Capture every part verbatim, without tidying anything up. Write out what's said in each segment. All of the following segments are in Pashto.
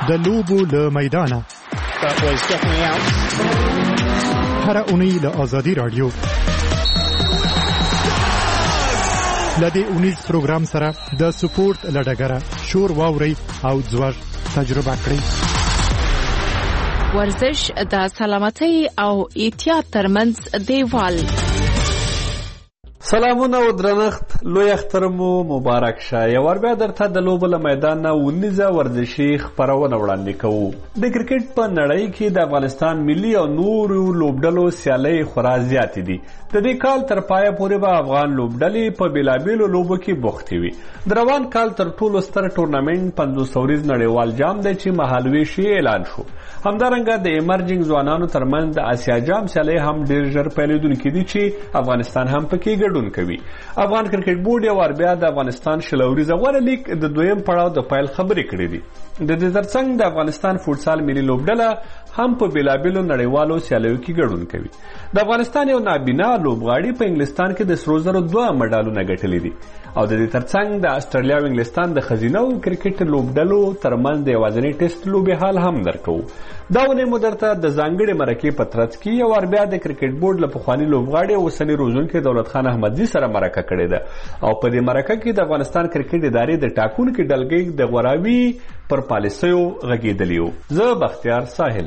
د لوبو له میدانه هره اونۍ له آزادي رادیو لدې اونیز پروګرام سره د سپورت لډګره شور واوري او ځوړ تجربه کړئ. ورزش د سلامتۍ او احتیاط ترمنځ دیوال. سلامونه او درنښت لوی اختر مو مبارک شه. یو ور بیا درته د لوبو له میدان نه ونیزه ورزشي خپرونه وړاندې کوو. د کرکټ په نړۍ کې د افغانستان ملي او نورو لوبډلو سیالۍ خورا زیاتې دي. د دې کال تر پایه پورې به افغان لوبډلې په بېلابېلو لوبو کې بوختې وي. د روان کال تر ټولو ستر ټورنمنټ پنځوس اوریز نړیوال جام دی چې مهالویش یې اعلان شو. همدارنګه د ایمرجنګ ځوانانو ترمنځ د اسیا جام سیالۍ هم ډېر ژر پیلېدونکې دي چې افغانستان هم پکې ګډون کوي. افغان کرکټ بورډ یو ور بیا د افغانستان شل اوریزه غوره لیګ د دویم پړاو د پیل خبرې کړې دي. د دې ترڅنګ د افغانستان فوټسال ملي لوبډله هم په بېلابېلو نړیوالو سیالیو کې ګډون کوي. د افغانستان یو نابینا لوبغاړي په انګلستان کې د سرو زرو دوه مډالونه ګټلي دي او د دې ترڅنګ د استرالیا او انګلستان د ښځینو کرکټ لوبډلو ترمنځ د یوازینۍ ټیسټ لوبې حال هم درکوو. دا ونې مو درته د ځانګړې مرکې په ترڅ کې یو ور بیا د کرکټ بورډ له پخواني لوبغاړي او اوسني روزونکي دولت خان احمدزي سره مرکه کړې ده او په دې مرکه کې د افغانستان کرکټ ادارې د ټاکونکي ډلګۍ د غوراوي پر پالیسیو غږېدلی وو. زه بختیار ساحل.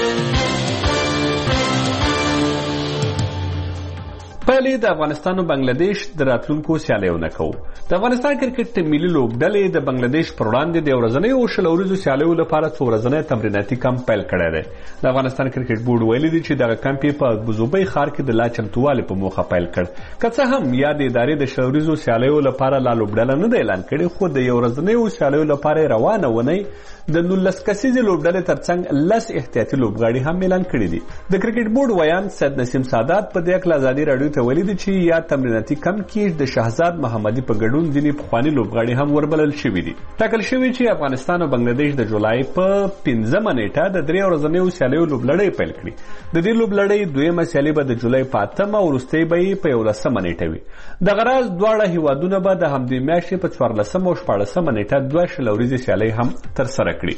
پهلې د افغانستان او بنگلاديش د راتلونکو سیالیونه کوو. د افغانستان کرکټ ملي لوبډلې د بنگلاديش پر وړاندې د ورځنیو او شل اوریزو سیالیو لپاره څو ورځنی تمریناتي کمپ پیل کړی دی. د افغانستان کرکټ بورډ ویلي دی چې دغه کمپ یې په ګوزوبۍ ښار کې د لا چمتووالي په موخه پیل کړ. که څه هم یا د ادارې د شل اوریزو سیالیو لپاره لا لوبډله نه ده اعلان کړې، خو د یو ورځنیو سیالیو لپاره روانه ونی د نولس کسیزې لوبډلې ترڅنګ لس احتیاطي لوبغاړي هم اعلان کړي دي. د کرکټ بورډ ویان سید نسیم سادات په دې اړه ازادي راډیو ته ویلي دي چې یا تمریناتي کمپ کې د شهزاد محمدي په ګډون ځینې پخواني لوبغاړي هم وربلل شوي دي. ټاکل شوي چې افغانستان او بنگلاديش د جولای په پنځمه نیټه د درې ورځنیو سیالیو لوبلړۍ پیل کړي. د دې لوبلړۍ دویمه سیالي به د جولای په اتمه او وروستۍ به یې په یولسمه نیټه وي. دغه راز دواړه هیوادونه به د همدې میاشتې په څوارلسمه او شپاړسمه نیټه دوه شل اوریزې سیالۍ هم ترسره کړي.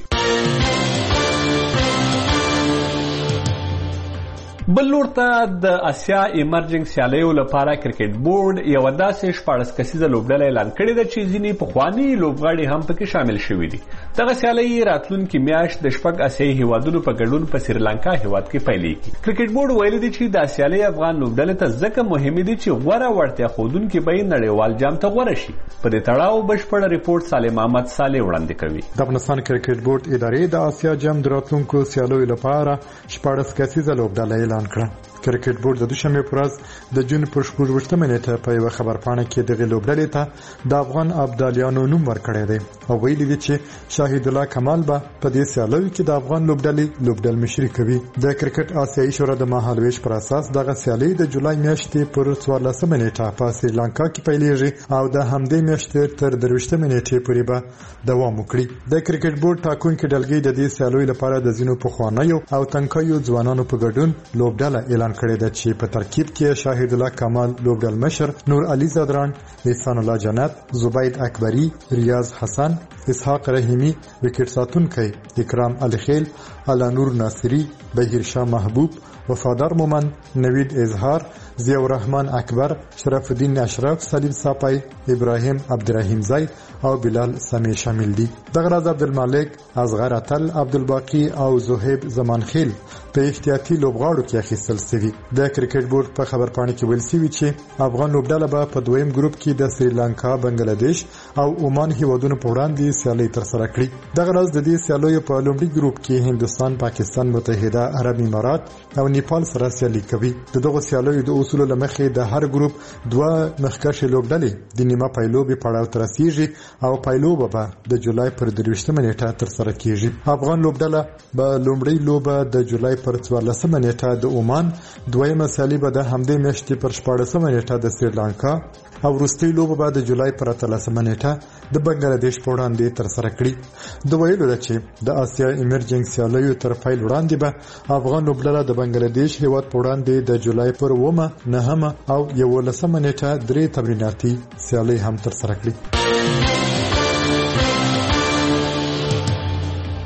بل لور ته د اسیا ایمرجنګ سیالیو لپاره کرکټ بورډ یو داسې شپاړس کسیزه لوبډله اعلان کړې ده چې ځینې پخواني لوبغاړي هم پکې شامل شوي دي. دغه سیالۍ راتلونکي میاشت د شپږ اسیایي هیوادونو په ګډون په سریلانکا هیواد کې پیلېږي. کرکټ بورډ ویلي دی چې دا سیالۍ افغان لوبډلې ته ځکه مهمې دي چې غوره وړتیا ښودونکي به یې نړیوال جام ته غوره شي. په دې تړاو بشپړ ریپورټ سالم احمد صالح وړاندې کوي. د افغانستان کرکټ بورډ ادارې د اسیا جام د راتلونکو سیالیو لپاره شپاړس کسیزه لوبډله اعلان کړه. کرکټ بورډ د دوشنبه پر ورځ د جون پر شپږویشتمه نیټه په یو خبرپاڼه کې د لوبډلې ته د افغان ابدالیانو نوم ورکړی دی او ویلي دی چې شاهد الله کمال به په دې سیالیو کې د افغان لوبډلې لوبډل مشري کوي. د کرکټ آسیایي شورا د مهالویش پر اساس دغه سیالۍ د جولای میاشتې پر څوارلسمه نیټه په سریلانکا کې پیلېږي او د همدې میاشتې تر درویشتمه نیټې پورې به دوام وکړي. د کرکټ بورډ ټاکونکي ډلګۍ د دې سیالیو لپاره د ځینو پخوانیو او تنکیو ځوانانو په ګډون لوبډله اعلان کړی ده چې په ترکیب کې شاهد الله کمال لوبډل مشر، نور علي زادران، احسان الله جنت، زبید اکبری، ریاض حسن، اسحاق رحیمی، وکټ ساتونکی اکرام الخیل، الا نور ناصری، بهیر شاه محبوب، وفادار مومن، نوید اظهار، ضیاء الرحمن اکبر، شرف الدین اشرف، سلیم صاپای، ابراهیم عبدالرحیم زای او بلال سمی شامل دي. دغه راز عبدالمالک، اصغر اتل، عبدالباقی او زهیب زمانخیل په احتیاطي لوبغاړو کې اخیستل شوي. د کرکټ بورډ په خبرپاڼه کې ویل شوي چې افغان لوبډله به په دویم ګروپ کې د سریلانکا، بنگلاديش او عمان هیوادونو په وړاندې سیالۍ ترسره کړي. دغه راز د دې سیالیو په لومړي ګروپ کې هندوستان، پاکستان، متحده عرب امارات او نیپال سره سیالي کوي. دغه سیالیو د اصولو لمخې د هر ګروپ دوه مخکښې لوبډلې د نیمه پایلوبې پړاو ته رسیږي او پایلوبه به د جولای پر درویشتمه نیټه ترسره کیږي. افغان لوبډله به لومړی لوبه د جولای پر څوارلسمه نیټه د عمان، دویمه سیالي به د همدې میاشتې پر شپاړسمه نیټه د سریلانکا او وروستۍ لوبه به د جولای پر اتلسمه نیټه د بنگلاديش په وړاندې ترسره کړي. د ویلو ده چې د اسیا ایمرجنګ سیالیو تر پیل وړاندې به افغان لوبډله د بنگلاديش هیواد په وړاندې د جولای پر اوومه، نهمه او یولسمه نیټه درې تمریناتي سیالۍ هم ترسره کړي.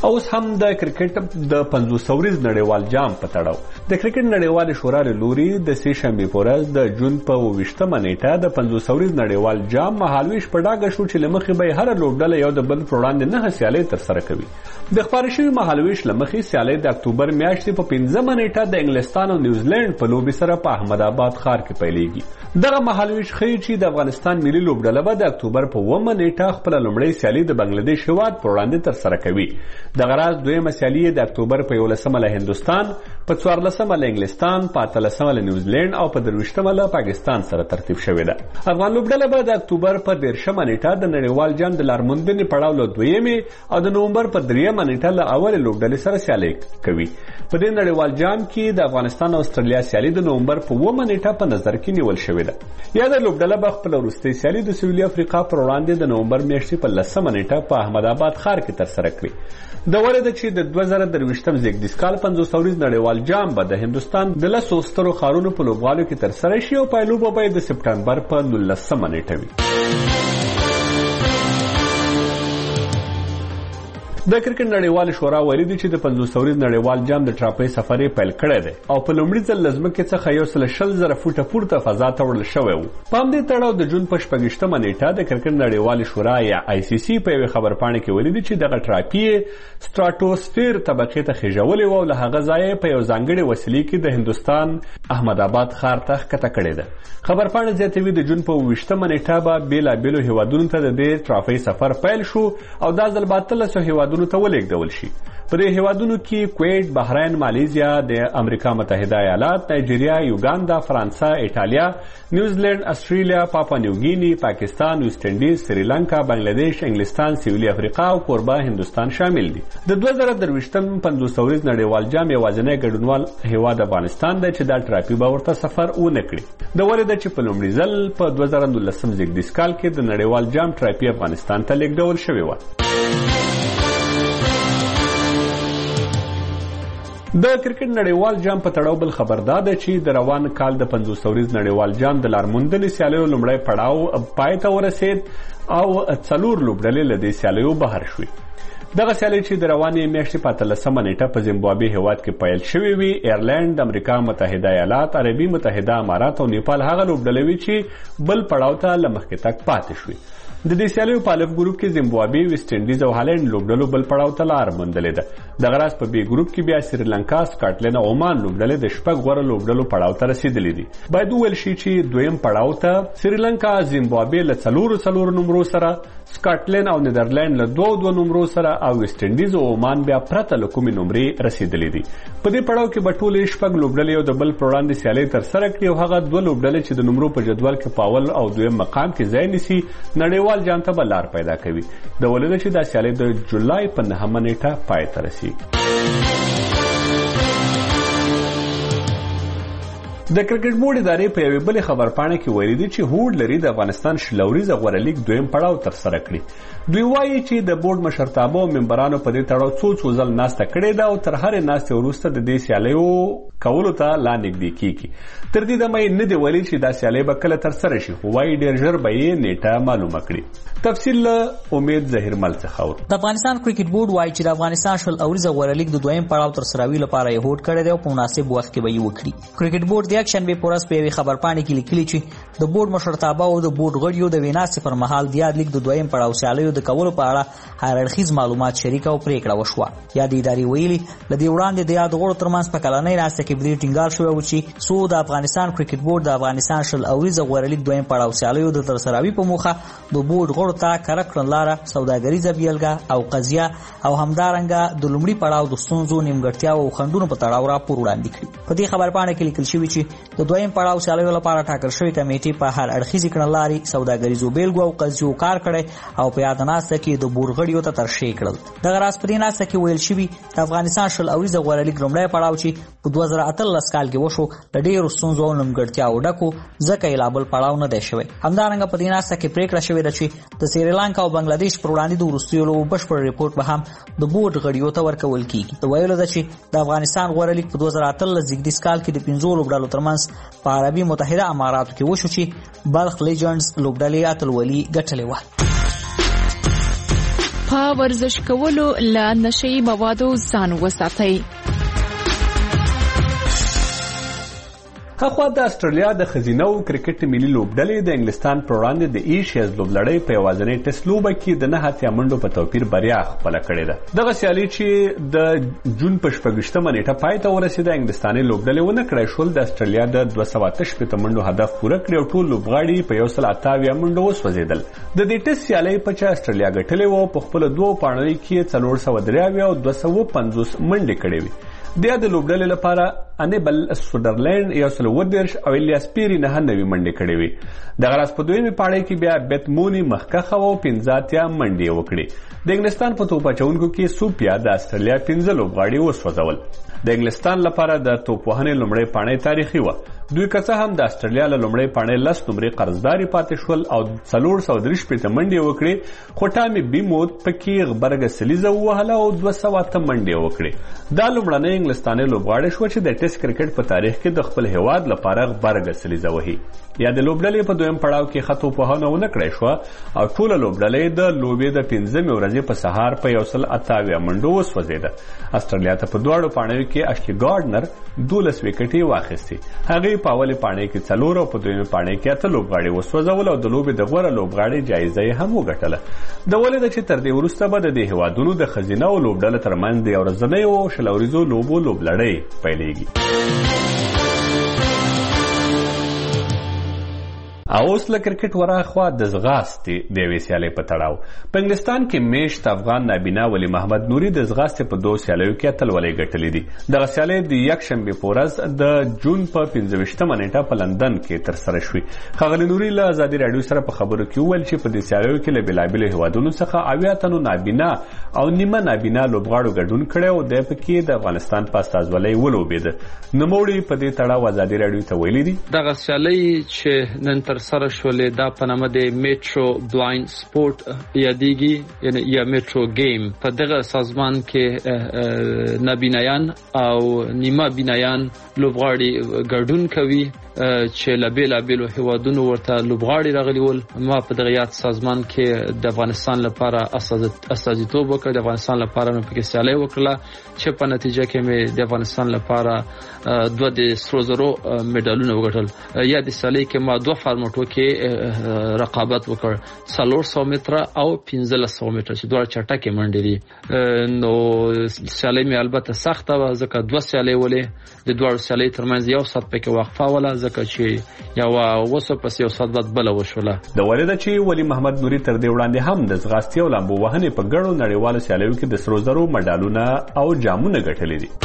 او اوس هم د کرکټ د پنځوس ورځ نړیوال جام په تړاو د کرکټ نړیوال شورا لوري د سې شنبې په ورځ د جون په اوویشتمه نیټه د پنځوس ورځ نړیوال جام مهالویش په ډاګه شو چې له مخې به هر لوبډله یو د بل پر وړاندې نه سیالۍ ترسره کوي. د خپاره شوي مهالویش له مخې سیالۍ د اکتوبر میاشتې په پنځمه نیټه د انګلستان او نیوزیلند په لوبې سره په احمد آباد ښار کې پیلېږي. دغه مهالویش ښیي چې د افغانستان ملي لوبډله به د اکتوبر په اوومه نیټه خپله لومړۍ سیالي د بنګلادیش هېواد پر وړاندې ترسره کوي. دغه راز دویمه سیالي د اکتوبر په یولسمه له هندوستان، په څوارلسمه له انګلستان، په اتلسمه له نیوزیلند او په درویشتمه له پاکستان سره ترتیب شوې ده. افغان لوبډله به د اکتوبر په دېرشمه نیټه د نړیوال جام د لارموندنې پړاو له دویمې او د نومبر په درېیمه نیټه له اولې لوبډلې سره سیالي کوي. په دې نړیوال جام کې د افغانستان او استرالیا سیالي د نومبر په اوومه نیټه په نظر کې نیول شوې ده. یاده لوبډله به خپله وروستۍ سیالي د سویلي افریقا پر وړاندې د نومبر میاشتې په لسمه نیټه په احمد آباد ښار کې ترسره کړي. د وړې ده چې د دوه زره درویشتم زیږدیز کال پنځوس ورځ نړیوال جام به د هندوستان د لسو سترو ښارونو په لوبغالو کې ترسره شي او پایلوبه به یې د سپټمبر په نولسمه نیټه وي. د کرکټ نړیوال شورا ویلي دي چې د پنځوس ورځ نړیوال جام د ټراپۍ سفر یې پیل کړی دی او په لومړي ځل له ځمکې څخه یو سل شل زره فوټه پورته فضا ته وړل شوی و. په همدې تړاو د جون په شپږویشتمه نیټه د کرکټ نړیوال شورا یا آی سی سی په یوې خبرپاڼې کې ویلي دي چې دغه ټراپي یې سټراتوسفیر طبقې ته خېژولې وه او له هغه ځایه په یو ځانګړې وسیلې کې د هندوستان احمد آباد ښار ته ښکته کړې ده. خبرپاڼه زیاتوي د جون په اوویشتمه نیټه به بېلابېلو هېوادونو ته د دې ټرافۍ سفر پیل شو او دا ځل به اتلسو هېوادونو ته ولېږدول شي. په دې هېوادونو کې کویت، بحرین، مالیزیا، د امریکا متحده ایالات، نایجیریا، یوګاندا، فرانسه، ایټالیا، نیوزیلند، استرالیا، پاپا نیوګینی، پاکستان، ویسټ انډیز، سریلانکا، بنگلادیش، انګلستان، سویلي افریقا او کوربه هندوستان شامل دي. د دوه زره درویشتم پنځوس ورځ نړیوال جام یوازینی ګډونوال هېواد افغانستان دی چې دا ټراپي به ورته سفر ونه کړي. د وړې ده چې په لومړي ځل په دوه زره نولسم زیږدیز کال کې د نړیوال جام ټراپي افغانستان ته لېږدول شوې وه. د کرکټ نړیوال جام په تړاو بل خبر دا ده چې د روان کال د پنځوس ورځ نړیوال جام د لارموندنې سیالیو لومړی پړاو پای ته ورسېد او څلور لوبډلې له دې سیالیو بهر شوې. دغه سیالۍ چې د روانې میاشتې په اتلسمه نیټه په زیمبابوې هېواد کې پیل شوې وي، ایرلینډ، امریکا متحده ایالات، عربي متحده امارات او نیپال هغه لوبډلې وي چې بل پړاو ته له مخکې تګ پاتې شوې. د دې سیالیو په الف ګروپ کې زیمبابوې، ویسټ انډیز او هالند لوبډلو بل پړاو ته لار موندلې ده. دغه راز په بي ګروپ کې بیا سریلانکا، سکاټلند او عمان لوبډلې د شپږ غوره لوبډلو پړاو ته رسېدلې دي. باید وویل شي چې دویم پړاو ته سریلانکا، زیمبابوې له څلورو څلورو نمرو سره، سکاټلند او نیدرلند له دوه دوه نمرو سره او ویسټ انډیز او عمان بیا پرته له کومې نمرې رسېدلې دي. په دې پړاو کې به ټولې شپږ لوبډلې یو د بل پر وړاندې سیالۍ ترسره کړي او هغه دوه لوبډلې چې د نمرو په جدول کې په اول او دویم مقام کې ځای نیسي نړیوال جام ته به لار پیدا کوي. د ولې ده چې دا سیالۍ د جولای په نهمه نیټه پای ته رسېږي. د کرکټ بورډ ادارې په یوې بلې خبرپاڼې کې ویلي دي چې هوډ لري د افغانستان شل ورځه غوره لیګ دویم پړاو ترسره کړي. دوی وایي چې د بورډ مشرتابه او ممبرانو په دې تړاو څو څو ځل ناسته کړې ده او تر هرې ناستې وروسته د دې سیالیو کولو ته لا نږدې کیږي. تر دې دمه یې نه دی ویلي چې دا سیالۍ به کله ترسره شي، خو وایي ډېر ژر به یې نیټه معلومه کړي. تفصیل له امید ظهیرمل څخه اورو. د افغانستان کرکټ بورډ وایي چې د افغانستان شل اوريزه غوره لیګ د دویم پړاو ترسروي لپاره یې هوډ کړی دی او په مناسب وخت کې به یې وکړي. کرکټ بورډ د یکشنبې په ورځ په یوې خبرپاڼې کې لیکلي چې د بورډ مشرتابه او د بورډ غړیو د ویناستې پر مهال د یاد لیګ د دویم پړاو سیالیو د کولو په اړه هر اړخیز معلومات شریک او پریکړه وشوه. یاد ادارې ویلي له دې وړاندې د یاد غړو ترمنځ په کلنۍ ناسته کې بری ټینګار شوی و چې څو د افغانستان کرکټ بورډ د افغانستان شل اوريزه غوره لیګ دویم پړاو سیالیو د ترسروي په موخه د بورډ غړو ته کره کړنلاره، سوداګریزه بیلګه او قضیه او همدارنګه د لومړي پړاو د ستونزو، نیمګړتیاو او خنډونو په تړاو راپور وړاندې کړي. په دې خبرپاڼه کې لیکل شوي چې د دویم پړاو سیالیو لپاره ټاکل شوی کمیټې په هر اړخیزې کړنلارې، سوداګریزو بیلګو او قضیو کار کړی او په یاد ناسته کې د بورډ غړیو ته ترشح کړل. دغه راز په دې ناسته کې ویل شوي د افغانستان شل اوريزه غوره لیګ لومړی پړاو چې په دوه زره اتلس کال کې وشو له ډېرو ستونزو او نیمګړتیاو ډکو ځکه یې لا بل پړاو نه دی شوی. همدارنګه په دې ناسته کې پریکړه شوې ده چې د سریلانکا او بنگلادیش پر وړاندې د وروستیو لوبو بشپړ ریپورټ به هم د بورډ غړیو ته ورکول کیږي. د ویلو ده چې د افغانستان غوره لیګ په دوه زره اتلس زیږدیز کال کې د پنځو لوبډلو ترمنځ په عربي متحده اماراتو کې وشو چې بلخ لیجنډز لوبډلې اتلولي ګټلې وه. په ورزش کولو له نشهیي موادو ځان وساتئ. هخوا د استرالیا د ښځینو کرکټ ملي لوبډلې د انګلستان پر وړاندې د ایشیز لوبلړۍ په یوازینۍ ټیسټ لوبه کې د نه اتیا منډو په توپیر بریا خپله کړې ده. دغه سیالي چې د جون په شپږویشتمه نیټه پای ته ورسېده، انګلستاني لوبډلې ونه کړی شول د استرالیا د دوه سوه اته شپېته منډو هدف پوره کړي او ټول لوبغاړي په یو سل اته اویا منډو وسوځېدل. د دې ټیسټ سیالۍ په چا استرالیا ګټلې وه، په خپلو دوو پاڼیو کې څلور سوه درې اویا او دوه سوه پنځوس منډې کړې وې. بیا د لوبډلې لپاره انیبل سوډرلینډ یو سل اووه دېرش او الیاس پیري نهه نوي منډې کړې وې. دغه راز په دویمې پاړۍ کې بیا بیت مونی مخکښه وه او پنځه اتیا منډې یې وکړې. د انګلستان په توپ اچوونکو کې سوپیا د استرالیا پنځه لوبغاړي وسوځول. د انګلستان لپاره د توپ وهنې لومړۍ پاڼۍ تاریخي وه. دوی که څه هم د استرالیا له لومړۍ پاڼۍ لس نمرې قرضداري پاتې شول او څلور سوه درې شپېته منډې یې وکړې، خو ټامي بیموت پکې غبرګه سلیزه ووهله او دوه سوه اته منډې یې وکړې. دا لومړنۍ انګلستاني لوبغاړې شوه چې د ټیسټ کرکټ په تاریخ کې د خپل هیواد لپاره غبرګه سلیزه وهي. یا د لوبډلې په دویم پړاو کې ښه توپوهنه ونه کړی شوه او ټوله لوبډلې د لوبې د پنځمې ورځې په سهار په یو سل اته اویا منډو وسوځېده. استرالیا ته په دواړو پاڼیو کې اشلي ګارډنر دولس وکټې واخیستې. هغې په اولې پاڼۍ کې څلور او په دویمې پاڼۍ کې اته لوبغاړي وسوځول او د لوبې د غوره لوبغاړي جایزه یې هم وګټله. د ولې ده چې تر دې وروسته به د دې هیوادونو د ښځینهو لوبډلو ترمنځ د یو ورځنیو شل اوریزو لوبو لوبلړۍ پیلېږي. او اوس له کرکټ وراخوا د ځغاستې د یوې سیالۍ په تړاو په انګلستان کې میشت افغان نابینا ولی محمد نوري د ځغاستې په دوو سیالیو کې اتلولۍ ګټلې دي. دغه سیالۍ د یکشنبې په ورځ د جون په پنځه ویشتمه نیټه په لندن کې ترسره شوې. ښاغلي نوري له ازادي راډیو سره په خبرو کې وویل چې په دې سیالیو کې له بېلابېلو هیوادونو څخه اویا تنو نابینا او نیمه نابینا لوبغاړو ګډون کړی او دی پکې د افغانستان په استازولۍ ولوبېده. نوموړي په دې تړاو ازادي راډیو ته ویلي دي دغه سیالۍ چې نن تر سره شولې دا په نامه د میټرو بلایند سپورت یادېږي یعنی یا میټرو گیم. په دغه سازمان کې نابینایان او نیمه بینایان لوبغاړي ګډون کوي چې له بېلابېلو هیوادونو ورته لوبغاړي راغلي ول. ما په دغه یاد سازمان کې د افغانستان لپاره استازیتوب وکړ، د افغانستان لپاره مې پکې سیالۍ وکړله چې په نتیجه کې مې د افغانستان لپاره دوه د سرو زرو میډالونه وګټل. یا د سیالۍ کې ما دوه فارمټو کې رقابت وکړ، څلور سوه متره او پنځلس سوه متره چې دواړه چټکې منډې دي. نو سیالۍ مې البته سخته وه ځکه دوه سیالۍ ولې د دواړو سیالۍ ترمنځ یو ساعت پکې وقفه وله ځکه چې یو وسو پس یو ساعت بعد بله وشوله. د ولې ده چې ولی محمد نوري تر دې وړاندې هم د ځغاستې او لامبو وهنې په ګڼو نړیوالو سیالیو کې د سرو زرو مډالونه او جامونه ګټلي دي.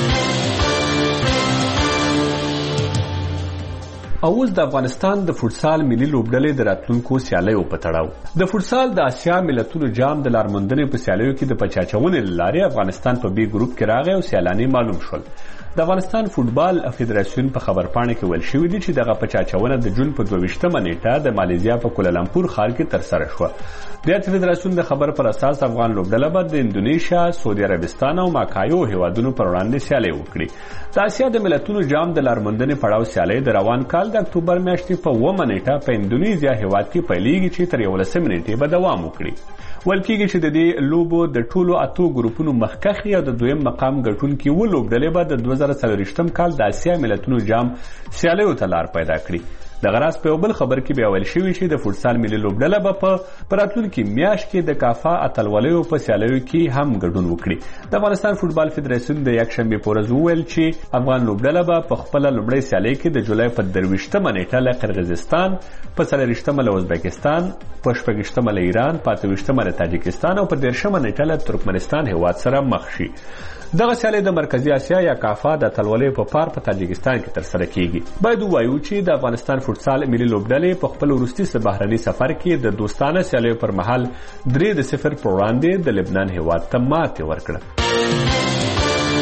او اوس د افغانستان د فوټسال ملي لوبډلې د راتلونکو سیالیو په تړاو د فوټسال د اسیا ملتونو جام د لارموندنې په سیالیو کې د پچاچونې له لارې افغانستان په بي ګروپ کې راغی او سیالانې معلوم شول. د افغانستان فوټبال فدراسیون په خبرپاڼه کې ویل شوي دي چې دغه پچاچونه د جون په دوه ویشتمه نیټه د مالیزیا په کولالمپور ښار کې ترسره شوه. د فدراسیون د خبر پر اساس افغان لوبډله به د اندونیشیا، سعودي عربستان او ماکایو هیوادونو پر وړاندې سیالۍ وکړي. د اسیا د ملتونو جام د لارموندنې پړاو سیالۍ د روان کال د اکتوبر میاشتې په اوومه نیټه په اندونیزیا هیواد کې پیلېږي چې تر یولسمې نیټې به دوام وکړي. ویل کېږي چې د دې لوبو د ټولو اتو ګروپونو مخکښې او د دویم مقام ګټونکي اووه لوبډلې به د دوه زره څلوېښتم کال د اسیا ملتونو جام سیالیو ته لار پیدا کړي. دغه راز په یو بل خبر کې بیا ویل شوي چې د فوټسال ملي لوبډله به په راتلونکي میاشت کې د کافا اتلولیو په سیالیو کې هم ګډون وکړي. د افغانستان فوټبال فدراسیون د یکشنبې په ورځ وویل چې افغان لوبډله به په خپله لومړۍ سیالۍ کې د جولای په درویشتمه نیټه له قرغیزستان، په څلرویشتمه له ازبکستان، په شپږویشتمه له ایران، په اته ویشتمه له تاجکستان او په دېرشمه نیټه له ترکمنستان هیواد سره مخ شي. دغه سیالۍ د مرکزی اسیا یا کافا د اتلولیو په پار په تاجکستان کې ترسره کیږي. باید ووایو چې د افغانستان فوټسال ملي لوبډلې په خپل وروستي بهرني سفر کې د دوستانه سیالیو پر مهال درې د صفر پر وړاندې د لبنان هیواد ته ماتې ورکړه.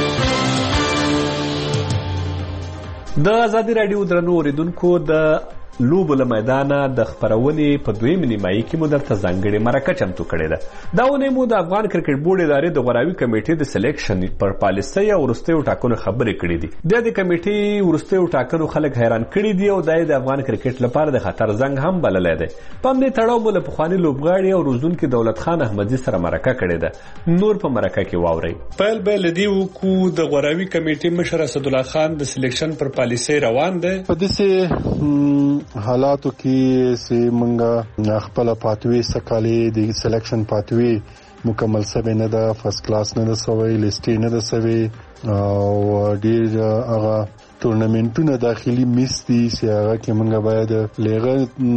د ازادي راډیو درنو اوریدونکو د لوبو له میدانه د خپرونې په دویم نیمایي کې مو درته ځانګړې مرکه چمتو کړې ده. دا اونۍ مو د افغان کرکټ بورډ ادارې د غوراوي کمیټې د سلیکشن پر پالیسۍ او وروستیو ټاکنو خبرې کړې دي. د دې کمیټې وروستیو ټاکنو خلک حیران کړي دي او دا د افغان کرکټ لپاره د خطر زنګ هم بللی دی. په همدې تړاو مو له پخواني لوبغاړي او روزونکي دولت خان احمدي سره مرکه کړې ده. نور په مرکه کې واورئ. پیل به له دې وکړو د غوراوي کمیټې مشر اسدالله خان د سلیکشن پر پالیسۍ روان دی. په داسې حالاتو کې چې موږ خپله پاتوي سکالې د سلیکشن پاتوي مکمل سوی نه ده، فرست کلاس نه ده سوی، لیسټې نه ده سوی او ډېر هغه ټورنمنټونه داخلي میس دي چې هغه کې موږ باید لغه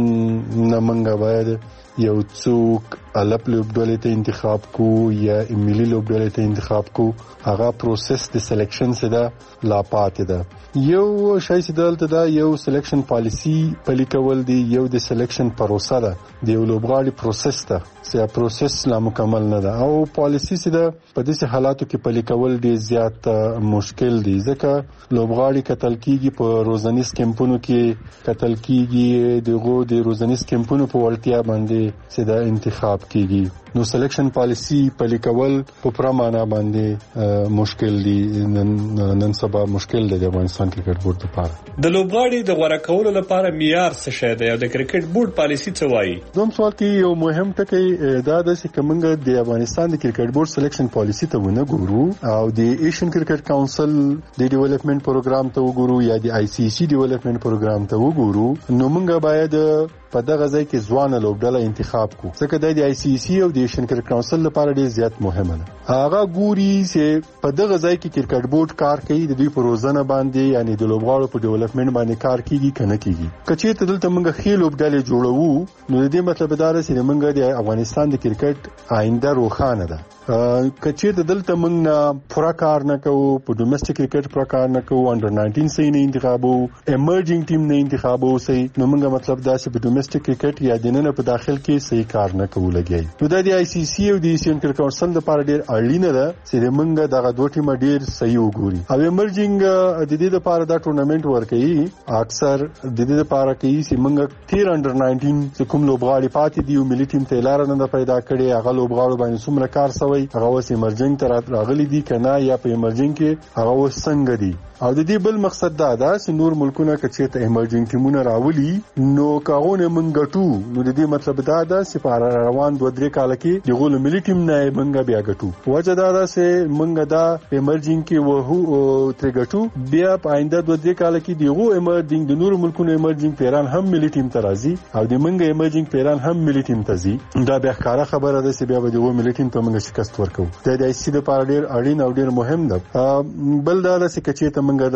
نه موږ باید یو څوک الپ لوبډلې ته انتخاب کو یا ملي لوبډلې ته انتخاب کو. هغه پروسس د سلیکشن څخه ده لا پاتې ده. یو شای چې دلته دا یو سلیکشن پالیسی پلي کول دي، یو د سلیکشن پروسه ده، د یو لوبغاړي پروسس ده چې پروسس لا مکمل نه ده او پالیسی چې ده په داسې حالاتو کې پلي کول ډېر زیات مشکل دي ځکه لوبغاړي کتل کیږي په روزنیز کیمپونو کې کتل کیږي دغه د روزنیز کیمپونو په وړتیا باندې چې دا انتخاب کیږي. نو سلیکشن پالیسی پلي کول په پوره معنا باندې مشکل دي. نن سبا مشکل دی د افغانستان کرکټ بورډ لپاره. د لوبغاړي د غوړه کولو لپاره معیار څه شی دی او د کرکټ بورډ پالیسی څه وایي؟ دوم سوال کې یو مهم ټکی دا ده چې کومنګ د افغانستان د کرکټ بورډ سلیکشن پالیسی ته ونه ګورو او د ایشین کرکټ کونسل د ډیولپمنٹ پروګرام ته وګورو یا د آی سی سی ډیولپمنٹ پروګرام ته وګورو نو موږ باید په دغه ځای کې ځوان لوبډله انتخاب کو ځکه د آی سی سی او د ایشین کرکټ کونسل لپاره ډیر زیات مهمه ده. هغه ګوري چې په دغه ځای کې کرکټ بورډ کار کوي د دوی په روزنه باندې یعنی د لوبغاړو په ډیولپمنٹ باندې کار کوي کنه کوي. کچې ته دلته موږ خې لوبډلې جوړو نو د دې مطلب دا دی چې موږ د افغانستان د کرکټ آینده روښانه ده. کچې ته دلته موږ پورا کار نه کوو په ډومېسټک کرکټ پورا کار نه کوو انډر ناینټین سي نه انتخابو ایمرجنګ ټیم نه انتخابو سي نو موږ مطلب دا چې په ډومېسټک کرکټ یا دننه په داخل کې صحیح کار نه کوو لګي. نو د آی سی سی او د ایشین کرکټ کونسل لپاره ډیر اړینه ده چې موږ دغه دوه ټیمه ډیر صحیح وګوري او ایمرجنګ د دې لپاره دا ټورنمنت ورکوي اکثر د دې لپاره کوي چې موږ تیر انډر ناینټین کوم لوبغاړي پاتې دی او ملي ټیم ته لار نه پیدا کړي هغه لوبغاړو باندې څومره کار سوی هغه اوس ایمرجنګ تر راغلي دي کنه یا په ایمرجنګ کې هغه اوس څنګه دي. او د دې بل مقصد دا ده چې نور ملکونه کچې ته ایمرجنګ ټیمونه راولي نو کاغونه منګ ټو نو د دې مطلب دا ده چې په روان دوه درې کال کې د غول ملي ټیم نه منګ بیا ګټو وجه دا ده چې منګ دا ایمرجنګ کې وو تر ګټو بیا په آینده دوه درې کال کې دیغه ایمرجنګ د نور ملکونو ایمرجنګ پیران هم ملي ټیم ته راځي او د منګ ایمرجنګ پیران هم ملي ټیم ته ځي. دا بیا ښکارا خبره ده چې بیا به د ملي ټیم ته منګ شکست ورکو. د دې سی د پاره ډیر اړین او ډیر مهم ده. بل دا چې کچې ته منګ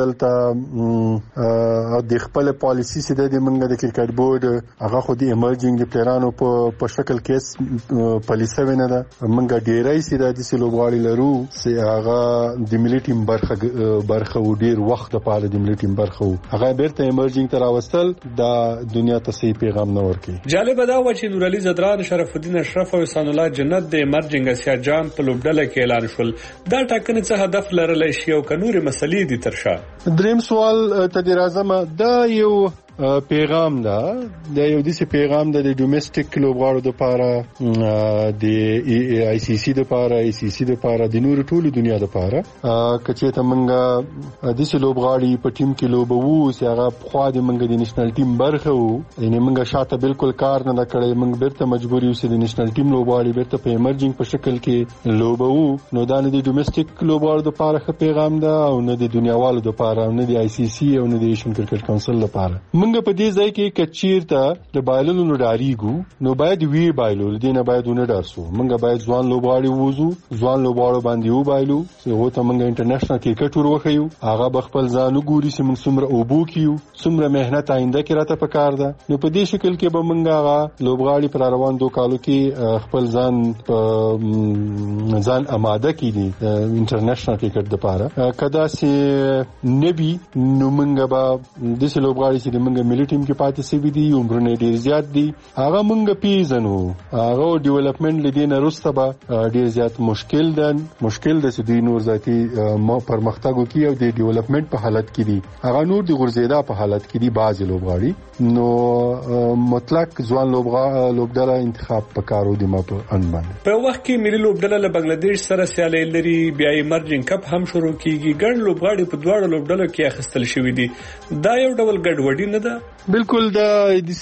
دلته د خپل پالیسی سره د منګ د کرکټ بورډ هغه خو د ایمرجنګ د پلیرانو په په شکل کې پالیسی ونه ده. منګ ډیرای سره د سلوغاړي لرو چې هغه د ملي ټیم برخه برخه و ډیر وخت لپاره د ملي ټیم برخه هغه بیرته ایمرجنګ تر راوستل د دنیا ته صحیح پیغام نه ورکي. جالب دا و چې نور علي زدران، شرف الدین اشرف او حسن الله جنت د ایمرجنګ اسیا جام په لوبډله کې اعلان شول. دا ټاکنې څه هدف لرلی شي او کنوري مسلې دي ترشا؟ دریم سوال ته د راځم دا یو پیغام ده د یو داسې پیغام ده د ډومېسټک لوبغاړو لپاره د آی سی سی لپاره آی سی سی لپاره د نور ټولو دنیا لپاره کچې ته منګه داسې لوبغاړي په ټیم کې لوبوو چې هغه خو د منګه د نېشنل ټیم برخه وو یعنی منګه شاته بالکل کار نه کړی منګ بیرته مجبور یو چې د نېشنل ټیم لوبغاړي بیرته په ایمرجنګ په شکل کې لوبوو نو دا نه د ډومېسټک لوبغاړو لپاره ښه پیغام ده او نه د دنیاوالو لپاره نه د آی سی سی او نه د ایشین کرکټ کونسل لپاره. منګه په دې ځای کې کچیر ته د بایللو نو ډاریګو نو باید وی بایلول دي نه باید ونه ډارسو منګه باید ځوان لوبغاړي ووزو ځوان لوبغاړو باندې و بایلو چې هو ته منګه انټرنیشنل کرکټ ور وخیو هغه بخپل ځانو ګوري چې موږ څومره اوبو کیو څومره مهنت آینده کې راته پکار ده نو په دې شکل کې به منګه هغه لوبغاړي پر روان دوه کالو کې خپل ځان په ځان آماده کړي د انټرنیشنل کرکټ لپاره. کدا سي نبي نو موږ به د دې لوبغاړي چې موږ ملي ټیم کې پاتې سوي دي عمرونه ډیر زیات دي هغه موږ پیژنو هغه ډیولپمنٹ لدی نه رسته به ډیر زیات مشکل ده مشکل ده چې دوی نور ذاتي پرمختګ وکړي او د ډیولپمنٹ په حالت کې دي هغه نور د غورځیدا په حالت کې دي بعض لوبغاړي نو مطلق ځوان لوبغاړي لوبډله انتخاب پکارو دي ما په ان باندې. په وخت کې ملي لوبډله له بنگلاديش سره سیالي لري بیا ایمرجنګ کپ هم شروع کیږي ګڼ لوبغاړي په دواړو لوبډلو کې اخیستل شوی دي دا یو ډول ګډوډي نه ده؟ بالکل دا د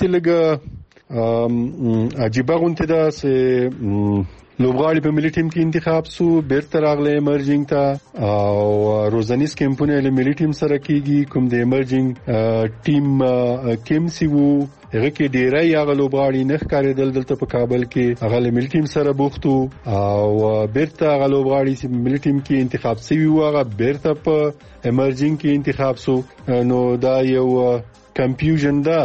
سیلګ عجیبه غونته ده چې لوبغاړي په ملي ټیم کې انتخاب سو بیرته راغله ایمرجنګ ته او روزانیز کیمپونه له ملي ټیم سره کیږي کوم د ایمرجنګ ټیم کیم سی وو هغه کې ډیرای هغه لوبغاړي نه ښکارېدل دلته په کابل کې هغه له ملي ټیم سره بوختو او بیرته هغه لوبغاړي چې ملي ټیم کې انتخاب سوي وو هغه بیرته په ایمرجنګ کې انتخاب سو نو دا یو کنفیوژن ده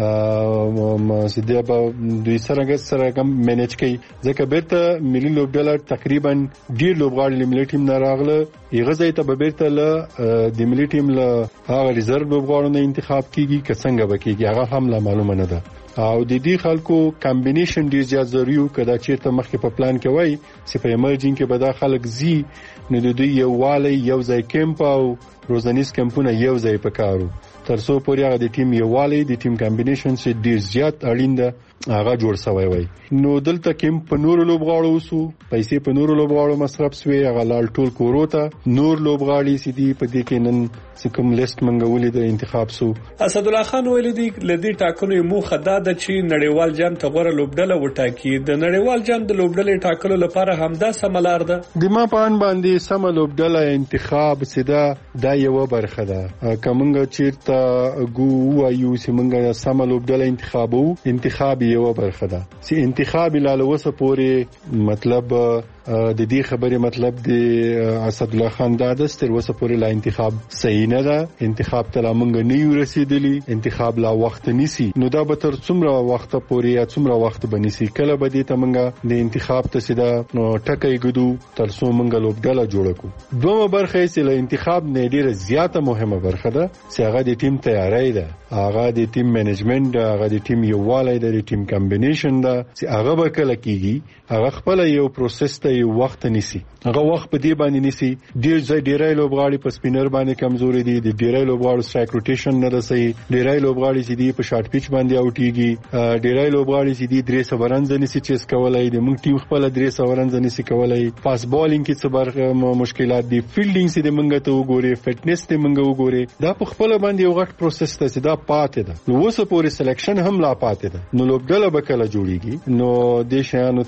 چې دا به دوی سره سره کوم مینج کوي ځکه بیرته ملي لوبډله تقریبا ډیر لوبغاړي له ملي ټیم نه راغله یغه ځای ته به بیرته له د ملي ټیم له هغه ریزرو لوبغاړو نه انتخاب کیږي که څنګه به کیږي هغه هم لا معلومه نه ده او د دې خلکو کمبینیشن ډیر زیات ضروري او کدا چیرته مخکې په پلان کې وای چې په ایمرجنګ کې به دا خلک زی نو د دوی یو والی یو ځای کیمپ او روزانیز کیمپونه یو ځای پکارو ترڅو پورې هغه د ټیم یو والی د ټیم کمبینیشن چې ډیر زیات اړین ده هغه جوړ شوی وای نو دلته کیمپ په نور لوبغاړو وسو پیسې په نور لوبغاړو مصرف شوی هغه لال ټول کوروتا نور لوبغاړي چې دی په دې کې نن کوم لیست منغولې د انتخاب سو. اسد الله خان ویل دي لدی ټاکنو مو خدا د چی نړیوال جام ته غوړه لوبډله وټاکي د نړیوال جام د لوبډلې ټاکلو لپاره همدا سملار ده د ما پان باندې سم لوبډله انتخاب سیده دا یو برخه ده کومنګ چیرته ګو وایو چې منګه سم لوبډله انتخابو انتخاب یو برخه ده چې انتخاب لاله وسه پورې مطلب د دې خبرې مطلب د اسد الله خان دا د ستر وسه پورې لا انتخاب صحیح نه ده انتخاب ته موږ نه یو رسیدلی انتخاب لا وخت نیسی نو دا به تر څومره وخت پورې یا څومره وخت بنسي کله به دې ته موږ د انتخاب ته سیده ټکای ګدو تر څو موږ لوبډله جوړ کړو. دومره برخه یې له انتخاب نه ډیره زیاته مهمه برخه ده چې هغه د ټیم تیاری ده هغه د ټیم مینجمنت هغه د ټیم یووالی د ټیم کمبینیشن ده چې هغه به کله کیږي هغه خپل یو پروسس ته یو وخت نیسی هغه وخت په دې باندې نیسی ډیر ځای ډیرای لوبغاړي په سپینر باندې کمزوري دي د ډیرای لوبغاړو سټرایک روټیشن نه رسي ډیرای لوبغاړي چې دی په شارټ پیچ باندې اوټیږي ډیرای لوبغاړي چې دی درې سو رنز نیسی چیس کولای دي موږ ټیم خپل درې سو رنز نیسی کولای پاس بالینګ کې څه برخه مشکلات دي فیلډینګ چې موږ ته وګوري فټنس ته موږ وګوري دا په خپل باندې یو غټ پروسس ته چې دا پاتې ده نو وسه پورې سلیکشن هم لا پاتې ده نو لوبډله به کله جوړیږي نو د شیانو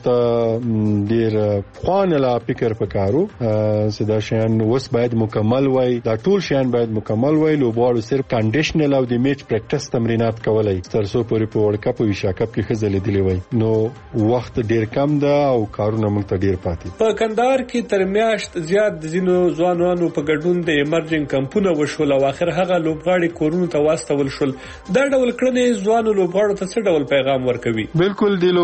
ته ډیر خوانه لا فکر پکارو چې دا شیان وس باید مکمل وای دا ټول شیان باید مکمل وای لوبغاړو صرف کنډیشنل او د میچ پریکټس تمرینات کولای ترڅو پورې په ورلد کپ او ایشیا کپ کې خزلې دی وای نو وخت ډیر کم ده او کارونه موږ ته ډیر پاتې په کندهار کې تر میاشت زیات زینو ځوانانو په ګډون د ایمرجنګ کمپونه وشول او اخر هغه لوبغاړي کورونو ته واستول شول دا ډول کړنې ځوانو لوبغاړو ته څه ډول پیغام ورکوي؟ بالکل د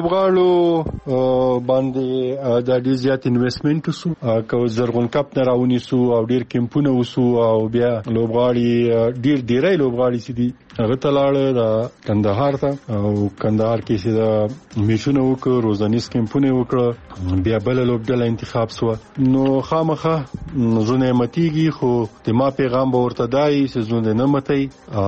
لوبغاړو باندې دا ډیر زیات انویسټمنټ وسو کو زرغون کپ نه راونی سو او ډیر کمپونه وسو او بیا لوبغاړي ډیر ډیرای لوبغاړي سي دي هغه تلاړه د کندهار ته او کندهار کې سي د میشونه وک روزانیز کمپونه وکړه بیا بل لوبډله انتخاب سو نو خامخه زونه متيږي خو د ما پیغام به ورته دای چې زونه نه متي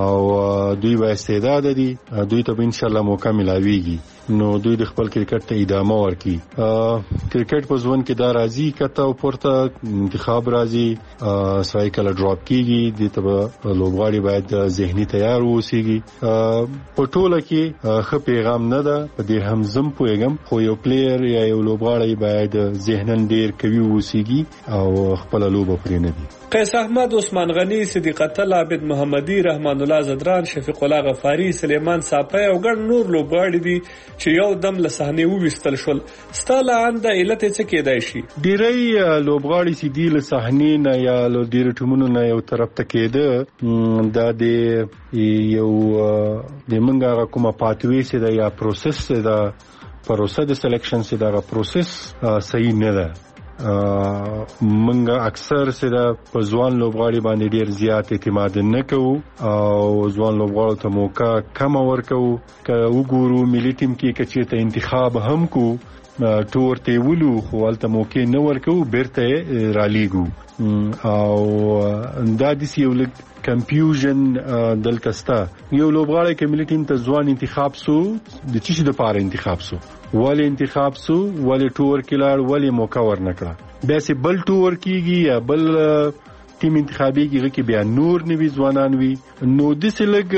او دوی به استعداد دي دوی ته ان شاء الله موقع ملاويږي نو دوی د خپل کرکټ ته ادامه ورکړي کرکټ په ځوان کې دا راځي کته او پورته انتخاب راځي سایکل ډراپ کیږي د ته لوبغاړي باید ذهني تیار ووسیږي په ټوله کې ښه پیغام نه ده په دې هم زم پوهیږم خو یو پلیر یا یو لوبغاړی باید ذهنن ډیر قوي ووسیږي او خپل لوبه پرې نه دي. قیس احمد، عثمان غنی، صدیق الله، عابد محمدی، رحمان الله زدران، شفیق الله غفاری، سلیمان صافی او ګڼ نور لوبغاړي دي چې یو دم له صحنې وویستل شول. ستاله انده علت څه کېدای شي؟ ډیری لوبغاړي چې دی له صحنې نه یا له ډیرو ټیمونو نه یو طرف ته کېده دا د یو د منګه کومه پاتوي سي دا یا پروسس دا پروسه د سلیکشن سي دا پروسس صحیح نه ده منګه اکثر سره په ځوان لوبغاړي باندې ډیر زیات اعتماد نه کوو او ځوان لوبغاړو ته موقع کم ورکوو. که وګورو ملي ټیم کې کچې ته انتخاب هم کو تور ته ولو خو ولته موقع نه ورکوو بیرته رالیګو او دا د یو لږ کنفیوژن دلته ستا. یو لوبغاړی کې ملي ټیم ته ځوان انتخاب سو د چی د پاره انتخاب سو ولی انتخاب سو ولی ټور کلاړ ولی موقع ورنکړه بیا سي بل ټور کیږي یا بل ټیم انتخابي کیږي کې بیا نور نوي ځوانان وي نو د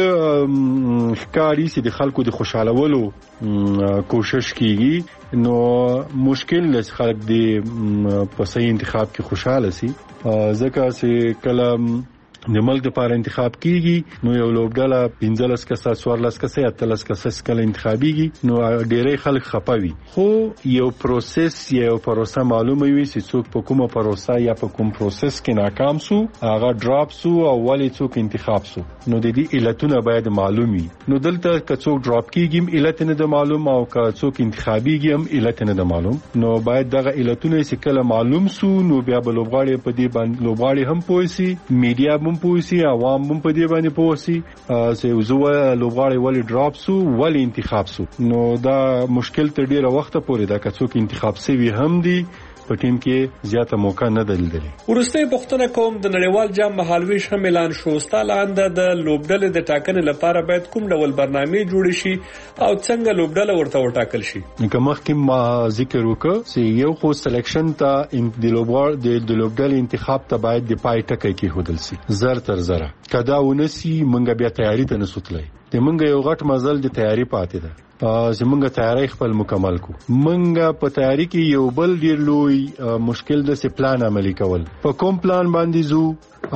سلګ ښکاری سي د خلکو د خوشالولو کوشش کیږي نو مشکل لس خلک دی په صحیح انتخاب کې خوشاله سي ځکه چې کلم د ملک لپاره انتخاب کیږي نو یو لوبډاله پنځلس کسه څوارلس کسه یا اتلس کسه کله انتخابيږي نو ډېرې خلک خپوي خو یو پروسس یو پروسه معلومه وي چې څوک په کومه پروسه یا په کوم پروسس کې ناکام سو هغه ډراپ سو او ولی څوک انتخاب سو نو د دې علتونه باید معلومي. نو دلته که څوک ډراپ کیږي علت نه د معلوم او که څوک انتخابيږي هم علت نه د معلوم نو باید دغه علتونه چې کله معلوم سو نو بیا به لوبغاړي په دې باندې لوبغاړي هم پوهسي میډیا هم پوهسي عوام هم په دې باندې پوهسي چې زو لوبغاړي ولی ډراپ سو ولی انتخاب سو نو دا مشکل تر ډیره وخت پورې دا که څوک انتخاب سوي هم دي په ټیم کې زیاته موقع نه دلیدلې. ورسته پښتنه کوم د نړیوال جام مهالویش هم اعلان شو. ستالاند د لوبډلې د ټاکنې لپاره باید کوم ډول برنامه جوړ شي او څنګه لوبډله ورته وټاکل شي. که مخکې ما ذکر وکړ چې یو خو سلیکشن ته د لوبغاړ د لوبډلې انتخاب ته باید د پای ټکی کې هودل شي زر تر زره کدا ونسی منګه بیا تیاری ته نسوتلای د منګه یو غټ مزل د تیاری پاتې ده زمونږه تیاری خپل مکمل کو. منګه په تیاری کې یو بل ډیر لوی مشکل د سی پلان عملی کول. په کوم پلان باندې زو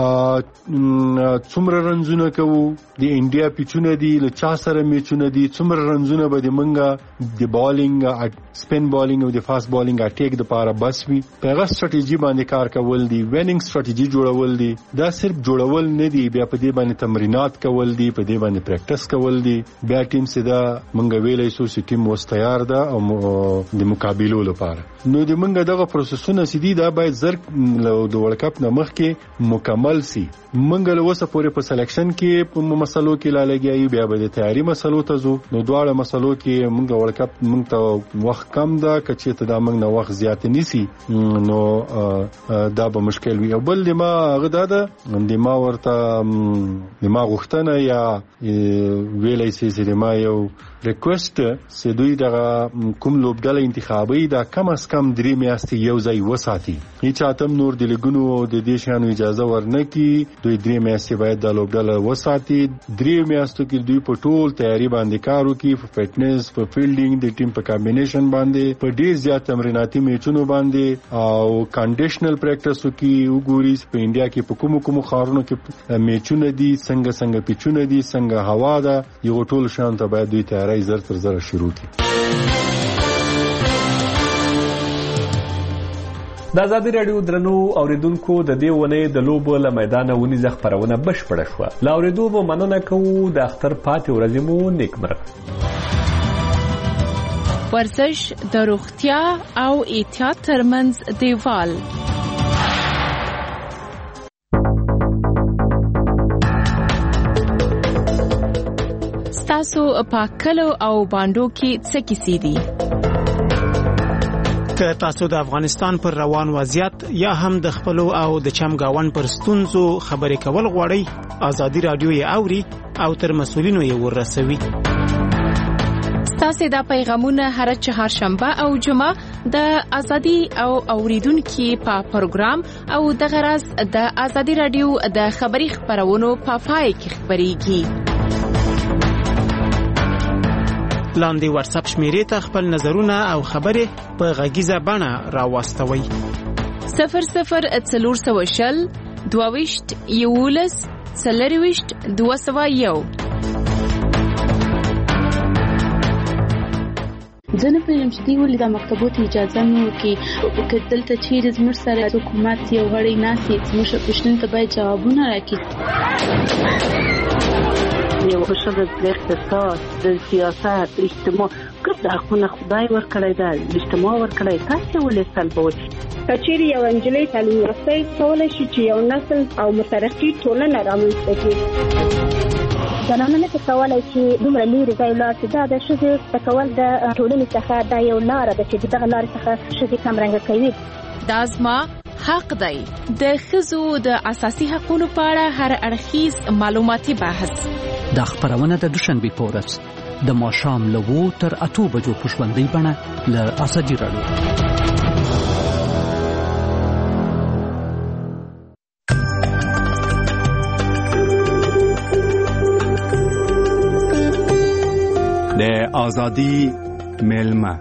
څومره رنزونه کوو د انډیا پیچونه دي له چا سره میچونه دي څومره رنزونه به د منګه د بالینګ سپین بالینګ او د فاست بالینګ اټیک د پاره بس وي. پیغه ستراتیژي باندې کار کول دي وینینګ ستراتیژي جوړول دي دا صرف جوړول نه دي بیا په دې باندې تمرینات کول دي په دې باندې پریکټس کول دي بیا ټیم سدا منګه ویلې سو چې ټیم واس تیار ده او د مقابلو لپاره نو د منګه دغه پروسسونه سدي دا باید زر د ورلد کپ نه مخکې مکمل سي. منګه له وسه پورې په سلیکشن کې په مسلو کې لا لګي بیا به د تیاری مسلو ته زو نو دواړه مسلو کې منګه ورلد کپ منګ ته وخت کم ده کچې ته دا منګ نه وخت زیات نيسي نو دا به مشکل وي. او بل ما غدا ده د ما ورته د ما غوښتنه یا ویلای سي چې ما یو ریکوست چې دوی دغه کوم لوبډله انتخابي دا کم از کم درې میاشتې یو ځای وساتي هیڅ اتم نور د لګونو د دې شانو اجازه ورنکي دوی درې میاشتې باید د لوبډله وساتي. درې میاشتو کې دوی په ټول تیاری باندې کار وکړي په فټنس په فیلډینګ د ټیم په کمبینیشن باندې په ډیر زیات تمریناتي میچونو باندې او کنډیشنل پریکټس وکړي وګوري په انډیا کې په کوم کوم خارونو کې میچونه دي څنګه څنګه پیچونه دي څنګه هوا ده یو ټول شان ته باید دوی تیاری زر تر زر شروع کی. د آزادي رادیو درنو اوریدونکو د دې ونې د لوبو له میدانه ونیزه خبرونه بشپړه شوه. لا اوریدو مو مننه کوو د اختر پاتې ورځې مو نیکمرغه. ورزش د روغتیا او احتیاط ترمنځ دیوال. تاسو په کلو او باندو کې څه کیسې دي؟ که تاسو د افغانستان پر روان وضعیت یا هم د خپلو او د چمګاون پر ستونزو خبرې کول غواړئ آزادي رادیو یې اوري او تر مسولینو یې ورسوي. تاسو دا پیغامونه هر چهارشنبه او جمعه د آزادي او اوریدونکو په پروګرام او د غرض د آزادي رادیو د خبري خبرونو په پای کې خبريږي. لاندې واتس اپ شمیرې ته خپل نظرونه او خبرې په غږیزه بڼه راوستوئ. صفر صفر څلور سوه شل دوه ویشت یولس څلور ویشت دوه سوه یو. زه نه پوهېږم چې دوی ولې دا مکتبو ته اجازه نه ورکوي. که دلته چیرې زموږ سره حکومت یو غړی ناست وي زموږ پوښتنو ته باید جوابونه راکړي. یو ښځه د اقتصاد د سیاست اجتماع ګډ حقونه خدای ورکړی دی اجتماع ورکړی تاسو ولې سلبوي. کچېرې یو نجلۍ تعلیم یافته کولای شي چې یو نسل او مترقي ټولنه رامنځته کړي. زنانه نه کولای شي دومره لرې ځای لاړ شي. دا د ښځې تکول د ټولنې څخه دا یو لاره ده چې دغه لارې څخه ښځې کمرنګه کوي. دا زما حق دی. د ښځو د اساسي حقوقو په اړه هر اړخیز معلوماتي بحث. دا خبرونه د دوشنبه په ورځ د ماښام له وو تر اتو بجو په ژوندۍ بڼه له ازادي راډیو. د ازادي ملما.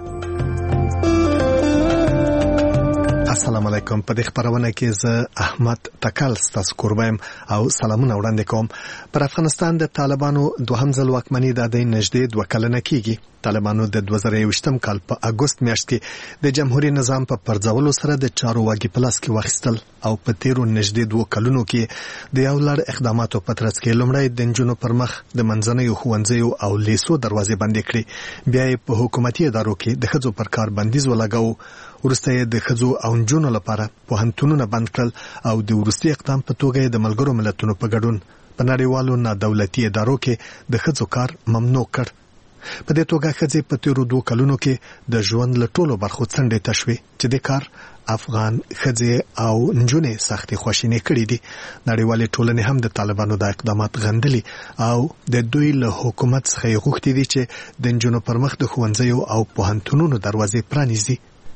السلام علیکم. په دې خبرونه کې زه احمد تکل ستاسو کوربم او سلامونه وړاندې کوم. پر افغانستان د طالبانو دوهم ځل واکمنۍ د دې نږدې دوه کلنه کېږي. طالبانو د دوه زره یوویشتم کال په اګوست میاشت کې د جمهوریت نظام په پرځولو سره د چارو واګي په لاس کې واخیستل او په تیرو نږدې دوه کلونو کې د یو لړ اقداماتو په ترڅ کې لومړی د نجونو پر مخ د منځنیو ښوونځیو او لیسو دروازې بندې کړې. بیا یې په حکومتي ادارو کې د ښځو پر کار بندیز ولګاو. ورسته یې د ښځو او نجونو لپاره پوهنتونونه بند کړل او د وروستي اقدام په توګه د ملګرو ملتونو په ګډون په نړیوالو نادولتي ادارو کې د ښځو کار ممنوع کړ. په دې توګه ښځې په تیرو دوه کلونو کې د ژوند له ټولو برخو څنډې ته شوې چې د کار افغان ښځې او نجونې سختې خواشینې کړې دي. نړیوالې ټولنې هم د طالبانو د اقدامات غندلي او د دوی له حکومت څخه یې غوښتي دي چې د نجونو پر مخ د ښوونځیو او پوهنتونونو دروازې پرانیزي.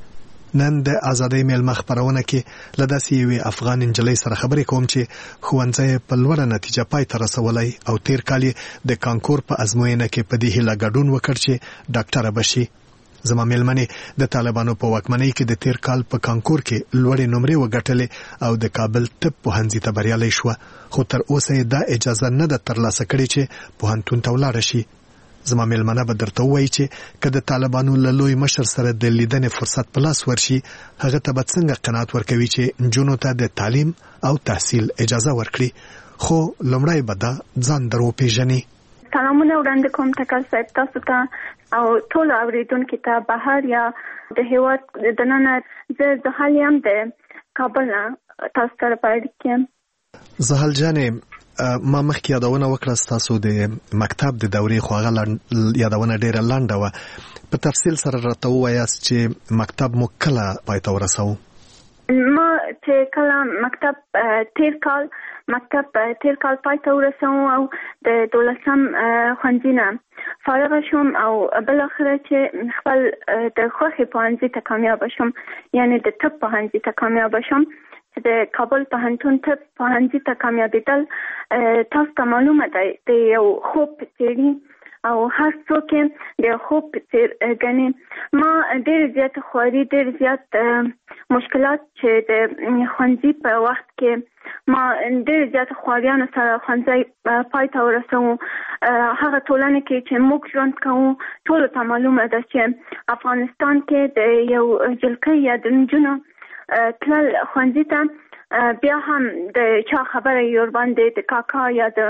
نن د ازادۍ ملما خبرونه کې له داسې یوې افغان نجلۍ سره خبرې کوم چې ښوونځی په لوړه نتیجه پای ته رسولی او تیر کال د کانکور په ازموینه کې په دې هیله ګډون وکړ چې ډاکټره بشي. زما مېلمنې د طالبانو په واکمنۍ کې د تیر کال په کانکور کې لوړې نمرې وګټلې او د کابل طب پوهنځي ته بریالۍ شوه، خو تر اوسه یې دا اجازه نه ده ترلاسه کړې چې پوهنتون ته ولاړه شي. زما مېلمنه به درته ووایي چې که د طالبانو له لوی مشر سره د لیدنې فرصت په لاس ورشي، هغه ته به څنګه قناعت ورکوي چې نجونو ته د تعلیم او تحصیل اجازه ورکړي. خو لومړی به دا ځان در وپېژني. سلامونه وړاندې کوم تکل صاحب تاسو ته او ټولو اورېدونکو ته. بهر یا د هېواد دننه زه زحل یم د کابل نه تاسو سره په اړیکه کې یم. زحل جانې، ما مخکې یادونه وکړه ستاسو د مکتب د دورې خو هغه یادونه ډېره لنډه وه. په تفصیل سره راته ووایاست چې مکتب مو کله پای ته ورسوو؟ ما چې کله مکتب تیر کال مکتب تیر کال پای ته ورسوم او د دولسم ښوونځي نه فارغه شوم او بالاخره چې خپل د خوښې پوهنځي ته کامیابه شوم، یعنې د طب پوهنځي ته کامیابه شوم. د کابل پوهنتون طب پوهنځي ته کامیابېدل تاسو ته معلومه ده د یو خوب په څېر او هر څوک د خوب په څېر ګڼي. ما ډېر زیات خواري ډېر زیات مشکلات چې د ښوونځي په وخت کې ما ډېر زیات خواریانو سره ښوونځی پای ته ورسوو. هغه ټولنه کې چې موږ ژوند کوو ټولو ته معلومه ده چې افغانستان کې د یو جلکۍ یا د نجونو تلل ښوونځي ته بیا هم د چا خبره یې ورباندې د کاکا یا د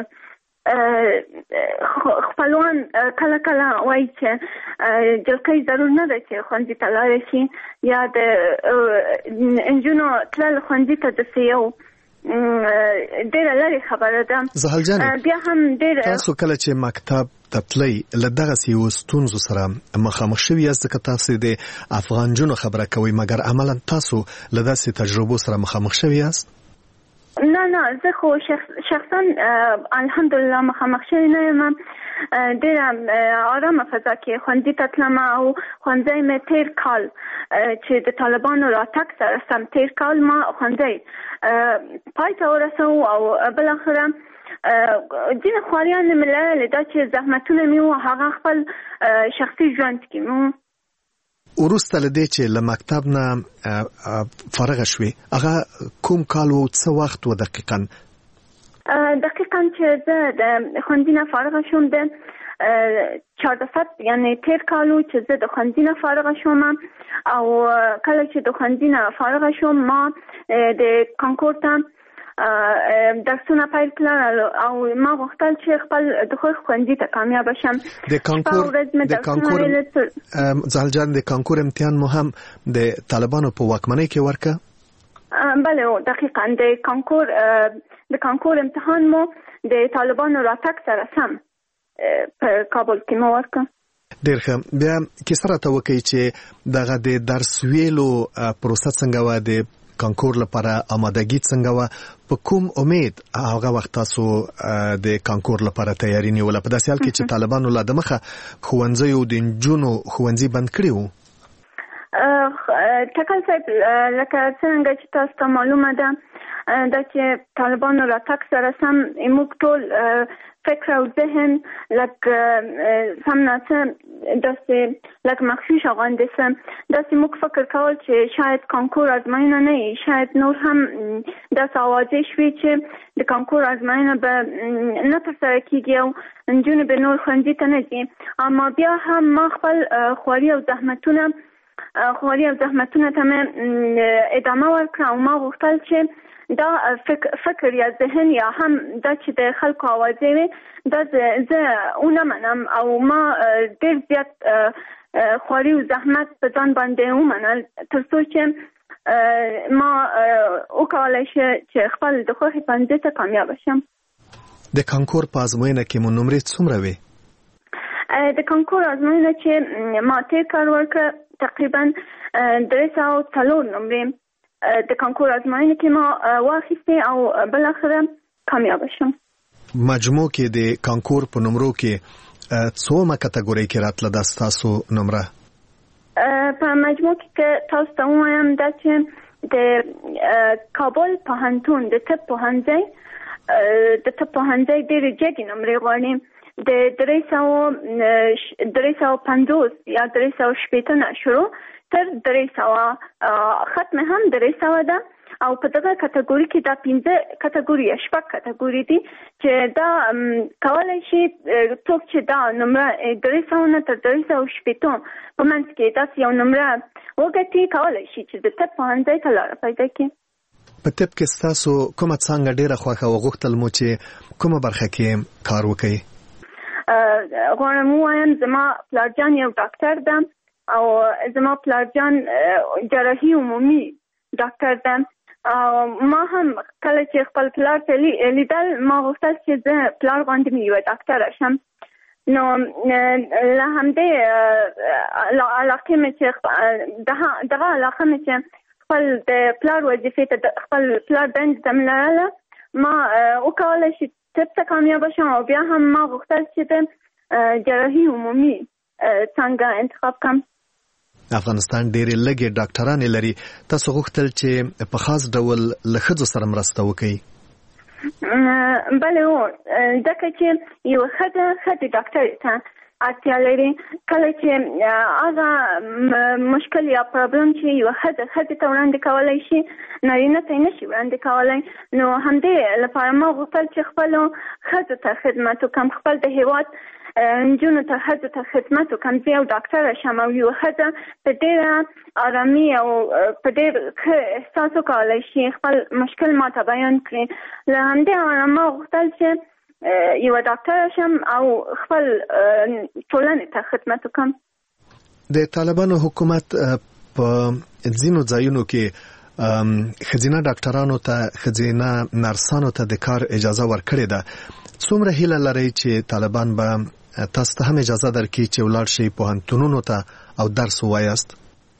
خپلوان کله کله وایي چې جلکۍ ضرور نه ده چې ښوونځي ته لاړه شي یا د نجونو تلل ښوونځي ته داسې یو ډېره لرې خبره ده. زحل جانې، بیا هم ډېره تاسو کله چې مکتب ته تلئ له دغسې یو ستونزو سره مخامخ شوي یاست، ځکه تاسو د افغان نجونو خبره کوئ، مګر عملا تاسو له داسې تجربو سره مخامخ شوي یاست؟ نه نه زه خو شخصا الحمدلله مخامخ شوی نه یم. ډېره آرامه فضا کې ښوونځي ته تلم او ښوونځی مې تیر کال چې د طالبانو راتګ سره سم تیر کال ما ښوونځی پای ته ورسوو او بالاخره ځینې خواریان مې لرلې دا چې زحمتونه مې وو هغه خپل شخصي ژوند کې مو. وروسته له دې چې له مکتب نه فارغه شوې، هغه کوم کال و، څه وخت و دقیقاً؟ دقیقاً چې زه د ښوونځي نه فارغه شوم د چهاردفت یعنې تیر کال و چې زه د ښوونځي نه فارغه شوم او کله چې د ښوونځي نه فارغه شوم ما د کانکور ته درسونه پیل کړل او ما غوښتل چې خپل د خوښ ښوونځي ته کامیابه شم. د کانکور د کانکور زحل جان د کانکور امتحان مو هم د طالبانو په واکمنۍ کې ورکړه؟ بله دقیقاً د کانکور د کانکور امتحان مو د طالبانو راتګ سره سم په کابل کې مو ورکړ. ډېر ښه. بیا کیسه راته وکړئ چې دغه د درس ویلو پروسه څنګه وه، د کانکور لپاره آمادګي څنګه وه، په کوم امید هغه وخت تاسو د کانکور لپاره تیاری نیوله، په داسې حال کې چې طالبانو لا د مخه ښوونځیو د نجونو ښوونځي بند کړي وو؟ ټکل صاحب لکه څنګه چې تاسو ته معلومه ده دا چې طالبانو راتګ سره سم موږ ټول فکر او ذهن لکه سم ناڅه داسې لکه مخفي شغانده سم داسې موږ فکر کول چې شاید کانکور ازموینه نه وي، شاید نور هم داسې اوازې شوي چې د کانکور ازموینه به نه ترسره کیږي او نجونې به نور ښوونځي ته نه ځي. اما بیا هم ما خپل خواري او زحمتونه خواري او زحمتونه ته مې ادامه ورکړه او ما غوښتل چې دا فکر, فکر یا ذهن یا هم دا چې د خلکو اوازې وي دا زه ونه منم او ما ډېر زیات خواري او زحمت په ځان باندې ومنل تر څو چې ما وکولای شم چې خپل د خوښې پنځه ته کامیاب شم. د کانکور په ازموینه کې مو نمرې څومره وي؟ د کانکور ازموینه چې ما تیر کار وکړ تقریبا درې سوه څلور نمرې د کانکور ازموینه کې ما واخیستې او بل اخره کامیاب شم. مجموع کې د کانکور په نمرو کې څومره کټګوري کې راتله د تاسو نمره؟ په مجموع کې تاسو ته وایم دا چې د کابل پوهنتون د طب پوهنځي د طب پوهنځي ډېرې جګې نمرې غواړي، د درې سوه درې سوه پنځوس یا درې سوه شپېته نه شروع تر درې سوه ختم هم درې سوه ده او په دغه کټګوري کې دا پنځه کټګوري یا شپږ کټګوري دي چې دا کولای شي څوک چې دا نمره درې سوه نه تر درې سوه شپېته په منځ کې داسې یو نمره وګټي کولای شي چې د طب پوهنځي ته لاره پیدا کړي. په طب کې ستاسو کومه څانګه ډېره خوښه او غوښتل مو چې کومه برخه کې کار وکړئ؟ غواړم ووایم زما پلارجان یو ډاکټر ده او زما پلارجان جراحي عمومي ډاکټر ده. ما هم کله چې خپل پلار ته لیدل ما غوښتل چې زه پلار غوندې مې یوه ډاکټره شم. نو له همدې علاقې مې چې دغه علاقه مې چې خپل د پلار وظیفې ته خپل پلار دندې ته مې لرله ما وکولی شي طب ته کامیابه شم او بیا هم ما غوښتل چې د جراحي عمومي څنګه انتخاب کړم. افغانستان ډېرې لږې ډاکټرانې لري، تاسو غوښتل چې په خاص ډول له ښځو سره مرسته وکړئ؟ بله هو ځکه چې یوه ښځه ښځې ډاکټرې ته اړتیا لري. کله چې هغه مشکل یا پرابلم چې یوه ښځه ښځې ته وړاندې کولی شي نارینه ته یې نه شي وړاندې کولی، نو همدې لپاره ما غوښتل چې خپلو ښځو ته خدمت وکړم، خپل د هېواد نجونو ته ښځو ته خدمت وکړم، زه یو ډاکټره شم او یوه ښځه په ډېره ارامي او په ډېر ښه احساس وکولی شي خپل مشکل ما ته بیان کړي. له همدې امله ما غوښتل چې یوه ډاکټره شم او خپل ټولنې ته خدمت وکړم. د طالبانو حکومت په ځینو ځایونو کې ښځینه ډاکټرانو ته ښځینه نرسانو ته د کار اجازه ورکړې ده. څومره هیله لرئ چې طالبان به تاسو ته هم اجازه درکړي چې ولاړ شئ پوهنتونونو ته او درس ووایاست؟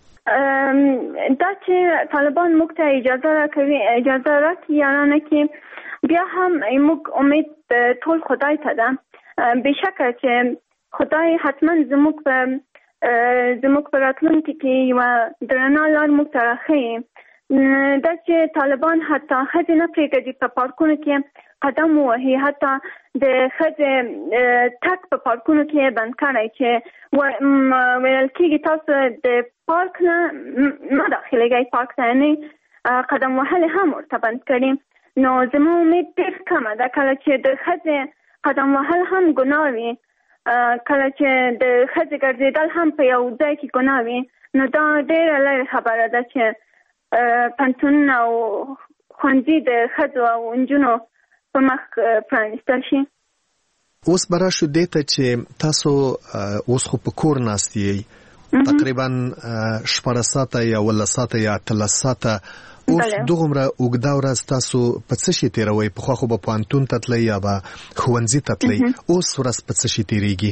دا چې طالبان موږ ته اجازه راکوي اجازه راکړي یا نه کړي بیا هم موږ امید ټول خدای ته ده. بېشکه چې خدای حتما زموږ په زموږ په راتلونکي کې یوه درنه لار موږ ته راښیي. دا چې طالبان حتی ښځې نه پرېږدي په پارکونو کې قدم ووهي، حتی د ښځې تګ په پارکونو کې بند کړی چې ویل کېږي تاسو د پارک نه مه داخلېږئ پارک ته، یعنې قدم وهل هم ورته بند کړي. نو زما امید ډېر کمه ده کله چې د ښځې قدم وهل هم ګناه وي، کله چې د ښځې ګرځېدل هم په یو ځای کې ګناه وي، نو دا ډېره لرې خبره ده چې پوهنتونونه او ښوونځي د ښځو او نجونو په مخ پرانیستل شي. اوس به راشو دې ته چې تاسو اوس خو په کور ناست یئ، تقریبا شپاړس ساعته یا اوولس ساعته یا اتلس ساعته اوس دغومره اوږده ورځ تاسو په څه شي تیروئ؟ پخوا خو به پوهنتون ته تلئ یا به ښوونځي ته تلئ، اوس ورځ په څه شي تیریږي؟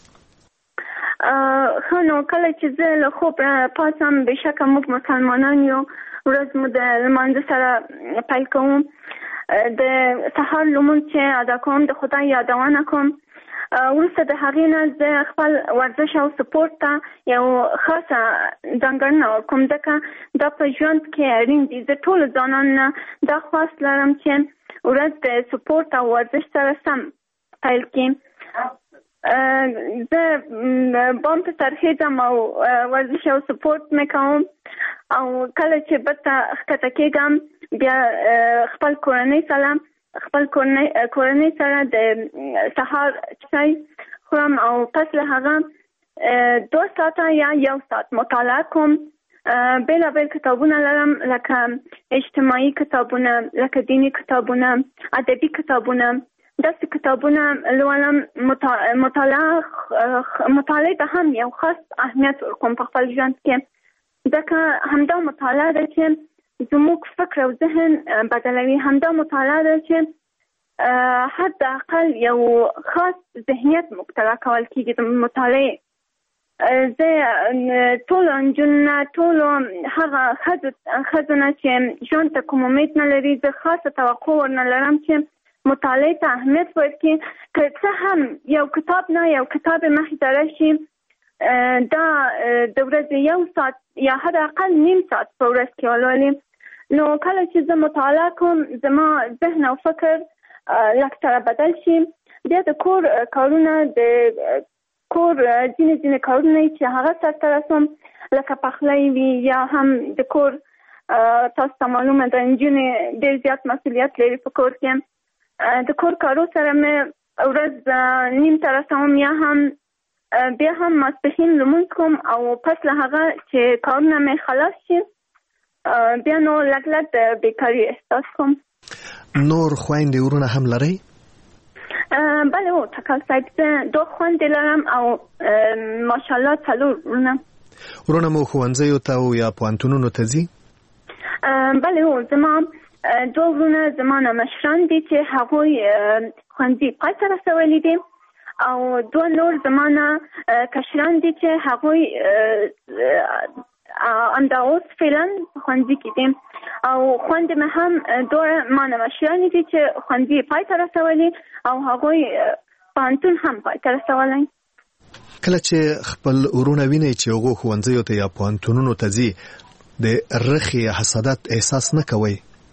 ښه نو کله چې زه له خوب پاڅم، بېشکه موږ مسلمانان یو، ورځ مو د لمانځه سره پیل کوم، د سهار لمونځ چې ادا کوم د خدای یادونه کوم. وروسته د هغې نه زه خپل ورزش او سپورت ته یو خاصه ځانګړنه ورکوم، ځکه دا په ژوند کې اړین دي. زه ټولو ځوانانو نه دا خواست لرم چې ورځ د سپورت او ورزش سره سم پیل کړي. زه بام ته ترخیږم او ورزش او سپورت مې کوم، او کله چې بېرته ښکته کېږم بیا خپل کورنۍ سره خپل کورنۍ سره د سهار چای خورم، او پس له هغه دو ساعته یا یو ساعت مطالعه کوم. بېلابېل کتابونه لرم، لکه اجتماعي کتابونه، لکه دیني کتابونه، ادبي کتابونه. داسې کتابونه لولم. مطالعه مطالعه ته هم یو خاص اهمیت ورکوم په خپل ژوند کې، ځکه همدا مطالعه ده چې زموږ فکر او ذهن بدلوي. همدا مطالعه ده چې حد اقل یو خاص ذهنیت موږ ته راکول کېږي د مطالعې. زه ټولو نجونو ټولو هغه ښځو نه چې ژوند ته کوم امید نه لري، زه خاصه توقع ورنه لرم چې مطالعې ته اهمیت ورکړي. که څه هم یو کتاب نه یو کتاب مخې ته راشي، دا د ورځې یو ساعت یا حد اقل نیم ساعت په ورځ کې ولولي. نو کله چې زه مطالعه کوم، زما ذهن او فکر لږ سره بدل شي. بیا د کور کارونه د کور ځینې ځینې کارونه چې هغه سرته رسوم، لکه پخلی وي یا هم د کور، تاسو ته معلومه ده نجونې ډېر زیات مسؤلیت لري په کور کې. د کور کارو سره مې ورځ نیم ته رسوم، یا هم بیا هم ماسپښین لمونځ کوم، او پس له هغه چې کارونه مې خلاص شي بیا نو لږ لږ د بیکاري احساس کوم. نور خویندې ورونه هم لرئ؟ بله او تکل صاحب، زه دو خویندې لرم او ماشاءالله څلور ورونه. ورونه مو ښوونځیو ته او یا پوهنتونونو ته ځي؟ بله او زما دو ورونه زما نه مشران دي چې هغوی ښوونځي پای ته رسولي دي، او دوه نور زما نه کشران دي چې هغوی همدا اوس فعلا ښوونځي کې دي، او خویندې مې هم دوه ما نه مشرانې دي چې ښوونځي پای ته رسولي، او هغوی پوهنتون هم پای ته رسولی. کله چې خپل ورونه وینئ چې هغو ښوونځیو ته یا پوهنتونونو ته ځي، د رخې حسادت احساس نه کوئ؟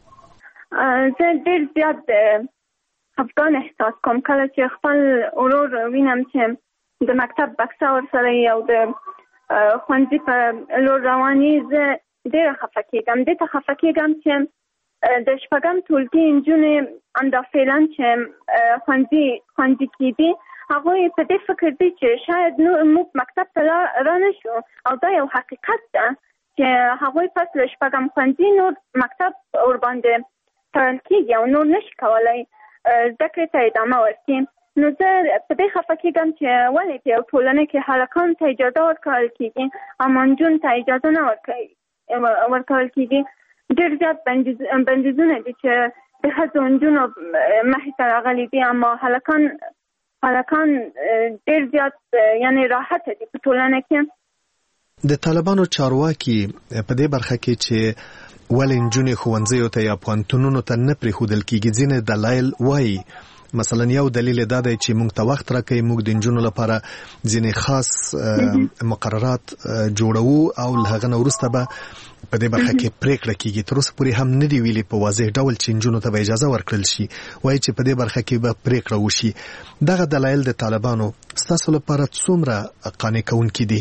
زه ډېر زیات خفګان احساس کوم کله چې خپل ورور وینم چې د مکتب بکسه ورسره وي او د ښوونځي په لور روان وي. زه ډېره خفه کېږم. دې ته خفه کېږم چې د شپږم ټولګي نجونې همدا فعلا چې ښوونځي ښوونځي کې دي، هغوی په دې فکر دي چې شاید موږ مکتب ته را نه شو، او دا یو حقیقت ده چې هغوی پس له شپږم ښوونځي نور مکتب ورباندې تړل کېږي او نور نشي کولی زده کړې ته ادامه ورکړي. نو زه په دې خفه کېږم چې ولې په یو ټولنه کې هلکانو ته اجازه ورکول کېږي او نجونو ته اجازه نه ورکول کېږي. ډېر زیات بندیزونه دي چې د ښځو نجونو مخې ته راغلي دي، اما هلکان هلکان ډېر زیات یعنې راحته دي په ټولنه کې. د طالبانو چارواکي په دې برخه کې چې ولې نجونې ښوونځیو ته یا پوهنتونونو ته نه پرېښودل کېږي ځینې دلایل وایي. مثلا یو دلیل دا دی چې موږ ته وخت راکوي، موږ د نجونو لپاره ځینې خاص مقررات جوړوو او له هغه نه وروسته به په دې برخه کې پریکړه کېږي. تر اوسه پورې هم نه دي ویلي په واضح ډول چې نجونو ته به اجازه ورکړل شي، وایي چې په دې برخه کې به پریکړه وشي. دغه دلایل د طالبانو ستاسو لپاره څومره قانع کوونکي دي؟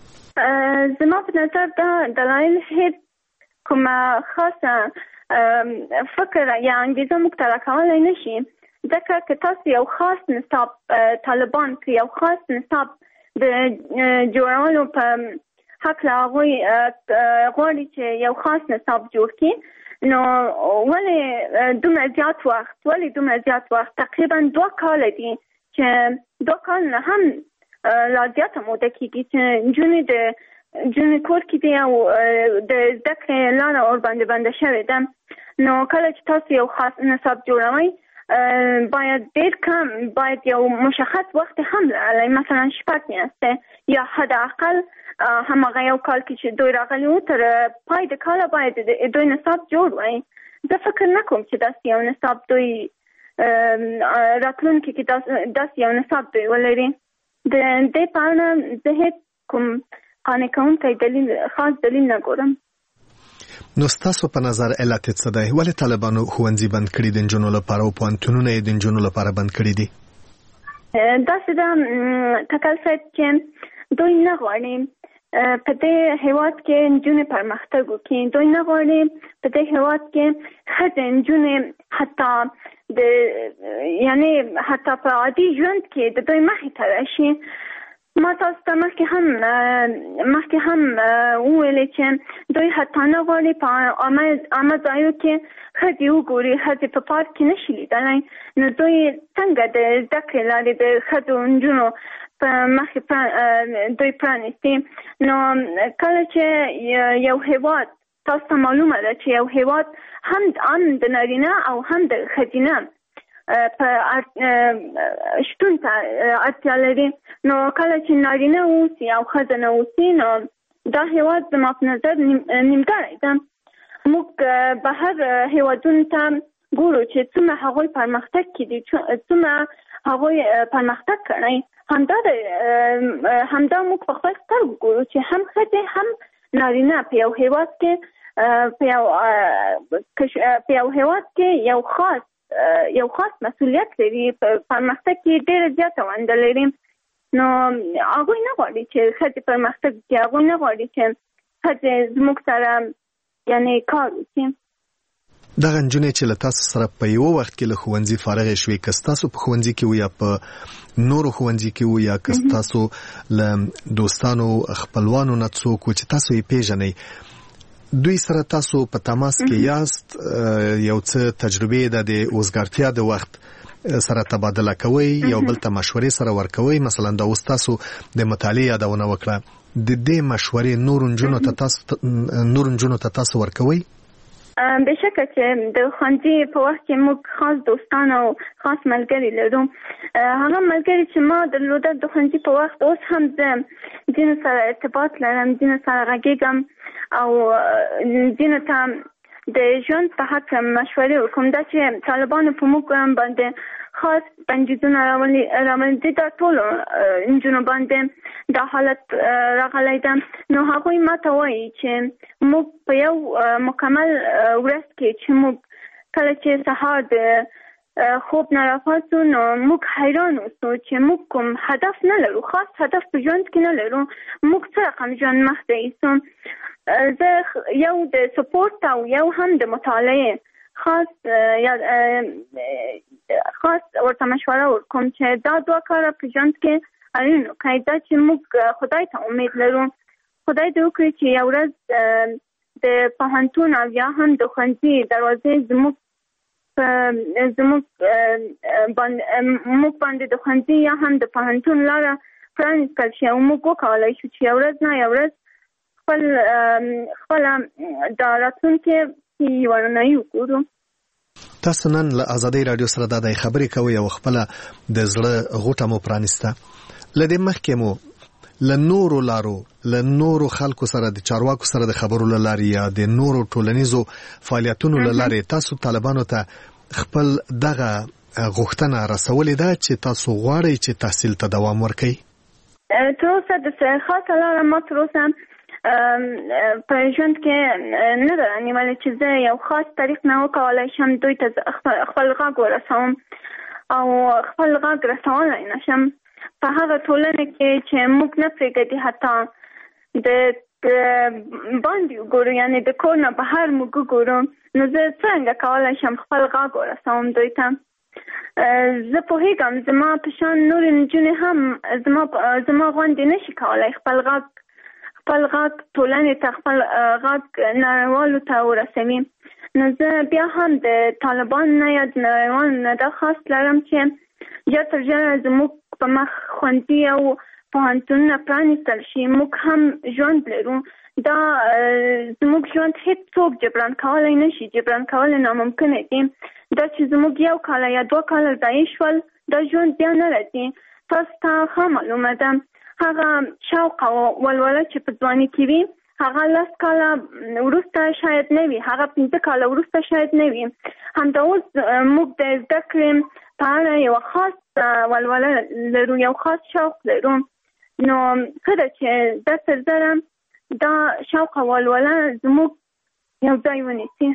زما په نظر دا دلایل هیڅ کومه خاصه فکر یا انګیزه موږ ته راکولی نه شي، ځکه که تاسو یو خاص نصاب طالبان که یو خاص نصاب د جوړولو په هکله هغوی غواړي چې یو خاص نصاب جوړ کړي، نو ولې دومره زیات وخت ولې دومره زیات وخت تقریبا دوه کاله دي چې دوه کال نه هم لا زیاته موده کېږي چې نجونې د جن کور کې دی او د زده کړې لاره اور باندې بنده شوې ده نو کله چې تاسو یو خاص نصاب جوړوئ باید ډیر کم باید یو مشخص وخت هم لري مثلا شپږ میاشتې یا حد اقل همغه یو کال کې چې دوی راغلي وو تر پای د کال باید دوی نصاب جوړ وای. زه فکر نه کوم چې داسې یو نصاب دوی راتلونکي کې داسې یو نصاب دوی ولري. د دې په اړه زه هیڅ کوم قانع کوونکی دلیل خاص دلیل نه ګورم. نو ستاسو په نظر علت څه دی؟ ولې طالبانو ښوونځي بند کړي د نجونو لپاره او پوهنتونونه یې د نجونو لپاره بند کړي دي؟ داسې ده تکل صاحب چې دوی نه غواړي په دې هېواد کې نجونې پرمختګ وکړي. دوی نه غواړي په دې هېواد کې ښځې نجونې حتی د یعنی حتی په عادي ژوند کې د دوی مخې ته راشي. ما تاسو ته مخکې هم مخکې هم وویلې چې دوی حتی نه غواړي په عامه ځایو کې ښځې وګوري، ښځې په پارک کې نشي لیدلی. نو دوی څنګه د زده کړې لارې د ښځو نجونو په مخې دوی پرانیستي؟ نو کله چې یو هېواد تاسو ته معلومه ده چې یو هېواد هم هم د نارینه او هم د ښځینه په شتون ته اړتیا لري. نو کله چې نارینه اوسي او ښځه نه اوسي نو دا هېواد زما په نظر نیمګړی ده. موږ بهر هېوادونو ته ګورو چې څومره هغوی پرمختګ کړي، څومره هغوی پرمختګ کړی. همدا همدا موږ په خپل سترګو ګورو چې هم ښځې هم نارینه په یو هېواد کې په یو په یو هېواد کې یو خاص یو خاص مسؤلیت لري، په پرمختګ کې ډېره زیاته ونډه لري. نو هغوی نه غواړي چې ښځې پرمختګ وکړي، هغوی نه غواړي چې ښځې زموږ سره یعنې کار وکړي. دغه نجونې چې له تاسو سره په یو وخت کې له ښوونځي فارغې شوې، که ستاسو په ښوونځي کې وو یا په نورو ښوونځي کې وو یا که ستاسو له دوستانو خپلوانو نه څوک و چې تاسو یې پیژنئ، دوی سره تاسو په تماس کې یاست، یو څه تجربې د اوزګارتیا د وخت سره تبادله کوي، یو بل ته مشورې سره ورکوي؟ مثلا دا اوس تاسو د مطالعې یادونه وکړه، د دې مشورې نور نجونو ته تاسو نور نجونو ته تاسو ورکوي؟ بشکه چې د ښوونځي په وخت کې موږ خاص دوستان او خاص ملګري لرو. هغه ملګري چې ما درلودل د ښوونځي په وخت اوس هم زه ځینو سره ارتباط لرم، ځینو سره غږیږم او ځینو ته د ژوند په حق مشورې ورکوم. دا چې طالبانو په موږ باندې خاص بندیزونه راولي دي، دا ټولو نجونو باندې دا حالت راغلی ده. نو هغوی ما ته وایي چې موږ په یو مکمل ورځ کې چې موږ کله چې سهار د خوب نه راپاڅو نو موږ حیران اوسو چې موږ کوم هدف نه لرو، خاص هدف په ژوند کې نه لرو. موږ څه رقم ژوند مخته ایسو. زه یو د سپورت او یو هم د مطالعې خاص یا خاص ورته مشوره ورکوم چې دا دوه کاره په ژوند کې اړین وکړئ. دا چې موږ خدای ته امید لرو، خدای دې وکړي چې یو ورځ د پوهنتون او یا هم د ښوونځي دروازې زموږ زموږ موږ باندې د ښوونځي یا هم د پوهنتون لاره پرانیستل شي او موږ وکولی شو چې یو ورځ نه یو ورځ خپل خپله د راتلونکي یوه رڼایي وګورو. تاسو نن له ازادۍ راډیو سره دا د خبرې کوئ او خپله د زړه غوټه مو پرانیسته. له دې مخکې مو له نورو لارو له نورو خلکو سره د چارواکو سره د خبرو له لارې یا د نورو ټولنیزو فعالیتونو له لارې تاسو طالبانو ته خپل دغه غوښتنه رسولې ده چې تاسو غواړئ چې تحصیل ته دوام ورکړئ؟ تر اوسه د خاصه لاره ما تر اوسه په ژوند کې نه ده نیولې چې زه یو خاص طریق نه وکولی شم دوی ته خپل غږ ورسوم او خپل غږ رسولی نه شم په هغه ټولنه کې چې موږ نه پرېږدي حتی د باندې وګورو، یعنې د کور نه بهر موږ وګورو. نو زه څنګه کولی شم خپل غږ ورسوم دوی ته؟ زه پوهېږم زما په شان نورې نجونې هم زما زما غوندې نشي کولی خپل غږ خپل غږ ټولنې ته خپل غږ نړیوالو ته ورسوي. نو زه بیا هم د طالبانو نه یا د نړیوالو نه دا خاص لرم چې ژر تر ژره زموږ په مخ ښوونځي او پوهنتونونه پرانیستل شي موږ هم ژوند لرو. دا زموږ ژوند هیڅوک جبران کولی نشي، جبران کول ناممکن دي. دا چې زموږ یو کال یا دوه کال ضایع شول دا ژوند بیا نه راځي. تاسو ته ښه معلومه ده هغه شوق او ولوله چې په ځواني کې وي هغه لس کاله وروسته شاید نه وي، هغه پنځه کاله وروسته شاید نه وي. همدا اوس موږ د زده کړې په اړه یو خاص ولوله لرو، یو خاص شوق لرو. نو ښه ده چې دا سرزره دا شوق او ولوله زموږ یو ځای ونیسي.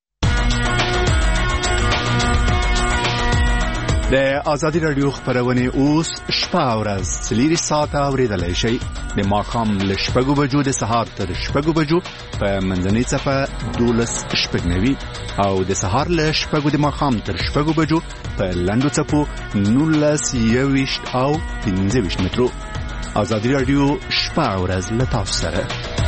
د آزادي رادیو خبرونه اوس شپه او ورځ څلور ساعته اوریدلای شئ. د ماښام له شپږو بجو د سهار تر شپږو بجو په منځنۍ صفه دولس شپږ نوي او د سهار له شپږو د ماښام تر شپږو بجو په لنډو څپو نولس یوویشت او پنځه ویشت مترو. آزادي رادیو شپه او ورځ له تاسو سره.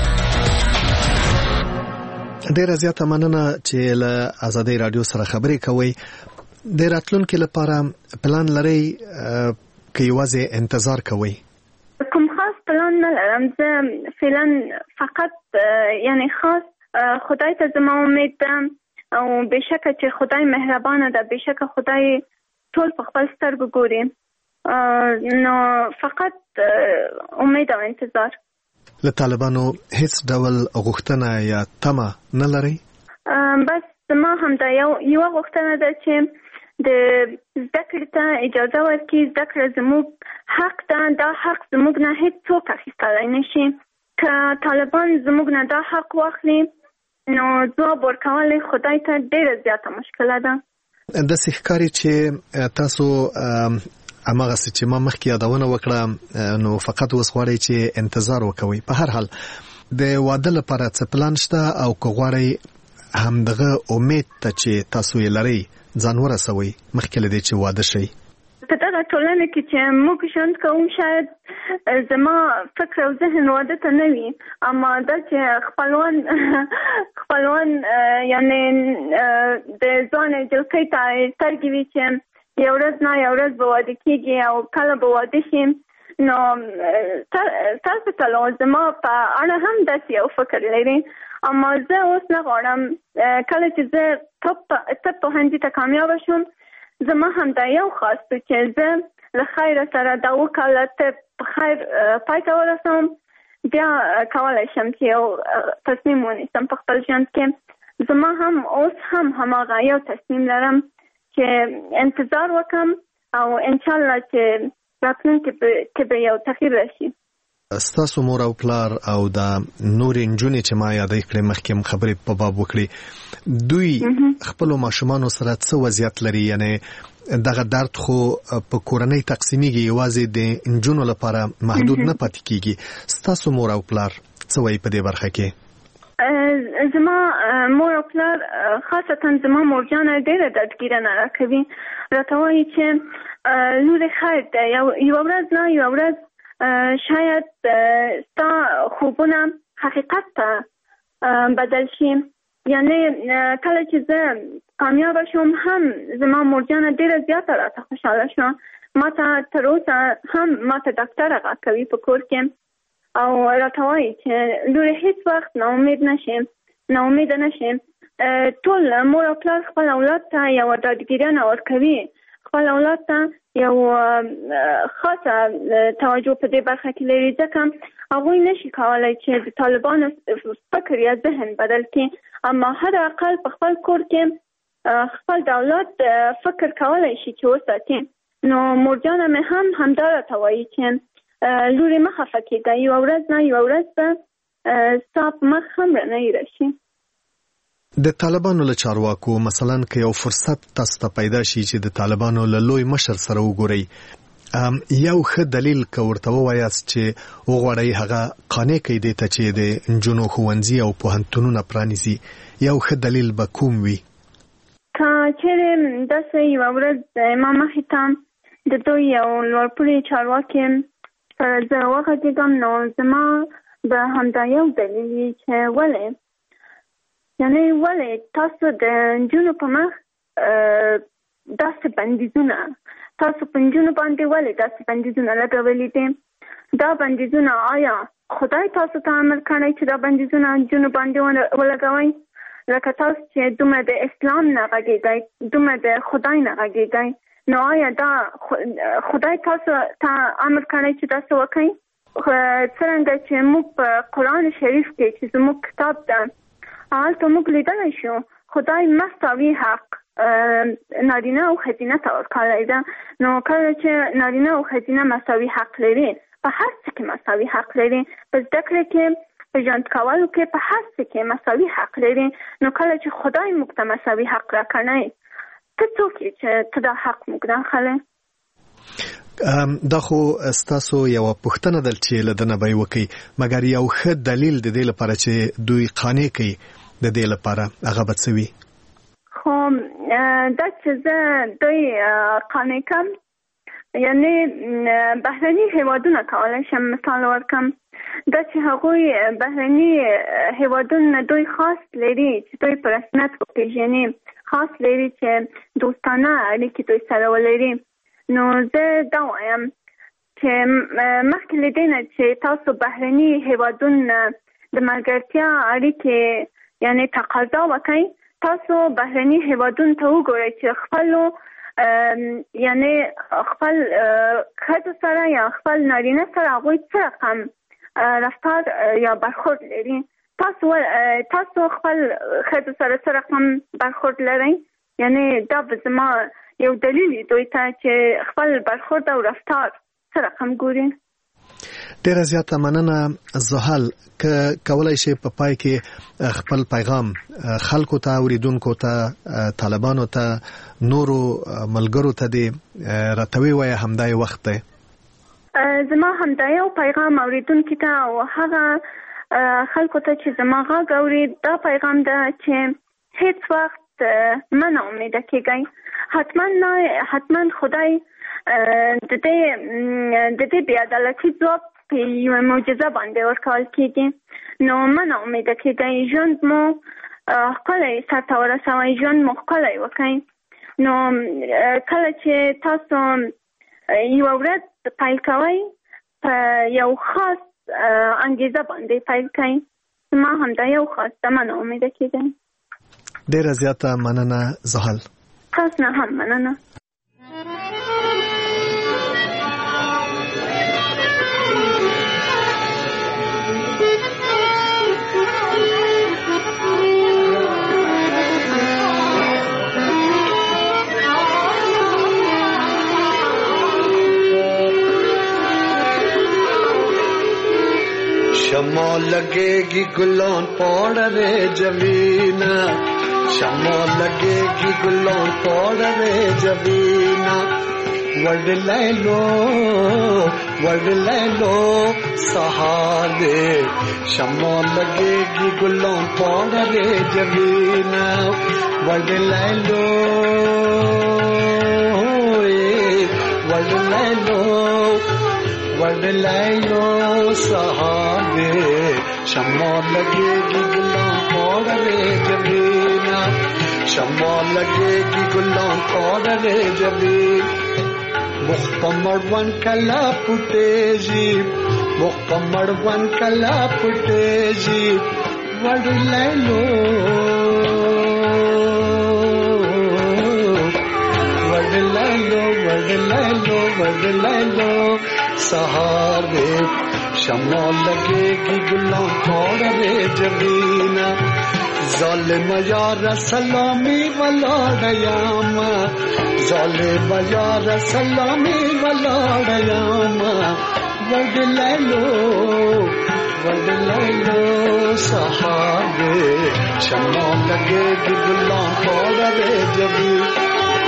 ډیره زیاته مننه چې له آزادي رادیو سره خبرې کوئ. د راتلونکي لپاره پلان لرئ که یوازې انتظار کوئ؟ کوم خاص پلان نه لرم. زه فعلا فقط یعنی خاص خدای ته زما امید ده او بېشکه چې خدای مهربانه ده، بېشکه خدای ټول په خپل سترګو ګوري. نو فقط امید او انتظار. له طالبانو هیڅ ډول غوښتنه یا تمه نه لرئ؟ بس زما همدا یو یوه غوښتنه ده چې د زده کړې ته اجازه ورکړي. زده کړه زموږ حق ده، دا حق زموږ نه هیڅوک اخیستلی نشي. که طالبان زموږ نه دا حق واخلي نو ځواب ورکول خدای ته ډیره زیاته مشکله ده. داسې ښکاري چې تاسو هماغسې چې ما مخکې یادونه وکړه نو فقط اوس غواړئ چې انتظار وکوئ. په هر حال د واده لپاره څه پلان شته او که غواړئ همدغه امید ته چې تاسو یې لرئ ځان ورسوئ مخکې له دې چې واده شئ؟ په دغه ټولنه کې چې موږ ژوند کوو شاید زما فکر او ذهن واده ته نه وي، اما دا چې خپلوان خپلوان یعنی د ځوانې جلکۍ ته سترګې وي چې یو ورځ نه یو ورځ به واده کېږي او کله به واده شي. نو تاسو ته زما په اړه هم داسې یو فکر لري، اما زه اوس نه غواړم کله چې زه طب پوهنځي ته کامیابه شوم زما هم دا یو خاص چې زه له خیره سره دا اووه کاله طب په خیر پای ته ورسوم، بیا کولی شم چې یو تصمیم ونیسم په خپل ژوند کې. زما هم اوس هم هماغه یو تصمیم لرم چې انتظار وکم او انشاءالله چې راتلونکي کې به یو تغییر راشي. ستاسو مور او پلار او د نورې نجونې چې ما یادې کړې مخکې هم خبرې په باب وکړې، دوی خپلو ماشومانو سره څه وضعیت لري؟ یعنی دغه درد خو په کورنۍ تقسیمیږي، یوازې د نجونو لپاره محدود نه پاتې کیږي. ستاسو مور او پلار څه وایي په دې برخه کې؟ زما مور او پلار خاصتا زما مورجانه ډېره دردګیرنه راکوي، راته وایي چې لورې خیر ده، یوه ورځ نه یوه ورځ شاید ستا خوبونه حقیقت ته بدل شي. یعنی کله چې زه کامیابه شوم هم زما مورجانه ډېره زیاته راته خوشحاله شوه. ما ته تر اوسه هم ما ته ډاکټره غږ کوي په کور کې او راته وایي چې لورې هیڅ وخت ناامید نشې ناامیده نشې. ټول مور او پلار خپل اولاد ته یوه ډاډګیرنه ورکوي، خپل اولاد ته یو خاصه توجه په دې برخه کې لري، ځکه هغوی نشي کولی چې د طالبانو فکر یا ذهن بدل کړي، اما حد اقل په خپل کور کې خپل د اولاد فکر کولی شي چې وساتي. نو مورجانه مې هم همدا راته وایي چې لورې مه خفه کېږه، یوه ورځ نه یوه ورځ به ستا په مخ هم رڼۍ راشي. د طالبانو له چارواکو مثلا که یو فرصت تاسو ته پیدا شي چې د طالبانو له لوی مشر سره وګورئ، یو ښه دلیل که ورته ووایاست چې وغواړئ هغه قانع کړئ دې ته چې د نجونو ښوونځي او پوهنتونونه پرانیزي، یو ښه دلیل به کوم وي؟ که چیرې داسې یوه ورځ ما مخې ته د دوی یو لوړپوړي چارواکي سره زه وغږېږم نو زما به همدا یو دلیل وي چې ولې یعنی ولې تاسو د نجونو په مخ داسې بندیزونه تاسو په نجونو باندې ولې داسې بندیزونه لګولي دي؟ دا بندیزونه آیا خدای تاسو ته امر کړی چې دا بندیزونه جنو باندې ولګوئ؟ لکه تاسو چې دومره د اسلام نه غږېږئ، دومره د خدای نه غږېږئ، نو آیا دا خدای تاسو ته امر کړی چې تاسو وکړئ؟ څرنګه چې موږ په قرآن شریف کې چې زموږ کتاب ده هلته موږ لیدلی شو خدای مساوي حق نارینه او ښځینه ته ورکړی ده. نو کله چې نارینه او ښځینه مساوي حق لري، په هر څه کې مساوي حق لري، په زده کړه کې، په ژوند کولو کې، په هر څه کې مساوي حق لري، نو کله چې خدای موږ ته مساوي حق راکړی، ته څوک یې چې ته دا حق موږ راخلی؟ دا خو ستاسو یو پوښتنه ده چې له دنه به یې وکړئ، مګر یو ښه دلیل د دې لپاره چې دوی قانع کوي د دې لپاره هغه به څه وي؟ خو دا چې زه دوی قانع کړم، یعنې بهرني هیوادونه کولی شم مثال ورکړم، دا چې هغوی بهرني هیوادونه دوی خاص لري چې دوی په رسمیت وپېژني، خاص لري چې دوستانه اړیکې دوی سره ولري. نو زه دا وایم چې مخکې له دې نه چې تاسو بهرني هیوادونه د ملګرتیا اړیکې یعنې تقاضا وکړئ، تاسو بهرني هیوادونو ته وګورئ چې خپلو یعنې خپل ښځو سره یا خپل نارینه سره هغوی څه رقم رفتار یا برخورد لري. تاسو تاسو خپل ښځو سره څه رقم برخورد لرئ؟ یعنې دا به زما یو دلیل دوی ته چې خپل برخورد او رفتار څه رقم ګوري. ډیره زیاته مننه زحل، که کولای شي په پای کې خپل پیغام خلکو ته، اوریدونکو ته، طالبانو ته، نورو ملګرو ته دې راته ووایه، همدا یې وخت دی. زما همدا یو پیغام اوریدونکو ته او هغه خلکو ته چې زما غږ اوري، دا پیغام ده چې هیڅ وخت مه ناامیده کیږئ. حتما نه حتما خدای د دې د دې بې عدالتي ځواب په یوه معجزه باندې ورکول کېږي. نو مه ناامیده کیږئ، ژوند مو ښکلی سرته ورسوئ، ژوند مو ښکلی وکړئ. نو کله چې تاسو یوه ورځ پیل کوئ، په یو خاص انګیزه باندې پیل کوئ. ما همدا یو خاص ده، مه ناامیده کیږئ. ډیره زیاته مننه زحل. تاسو نه هم مننه. शमा लगेगी गुलान पौड़ रे जमीना, शमा लगेगी गुलान पौड़ रे जमीना, वर्ड ले लो वर्ड ले लो सहारे, शमा लगेगी गुलान पौड़ रे जमीना, वर्ड ले लो वर्ड ले लो वर्ड ले लो सहारे, शमा लगेगी गुलाम पौड़ रे जमीना, शमा लगेगी गुलाम पौड़ रे जमीन, मुख्तमर वन कला पुटेजी, मुख्तमर वन कला पुटेजी, वर्ड ले लो वर्ड ले लो वर्ड ले लो वर्ड ले लो सहारे, शमा लगेगी गुलाम पौड़ रे जमीना, ज़ालिम यार सलामी वाला डयामा, ज़ालिम यार सलामी वाला डयामा, वर्ड ले लो वर्ड ले लो सहारे, शमा लगेगी गुलाम पौड़ रे जमीना.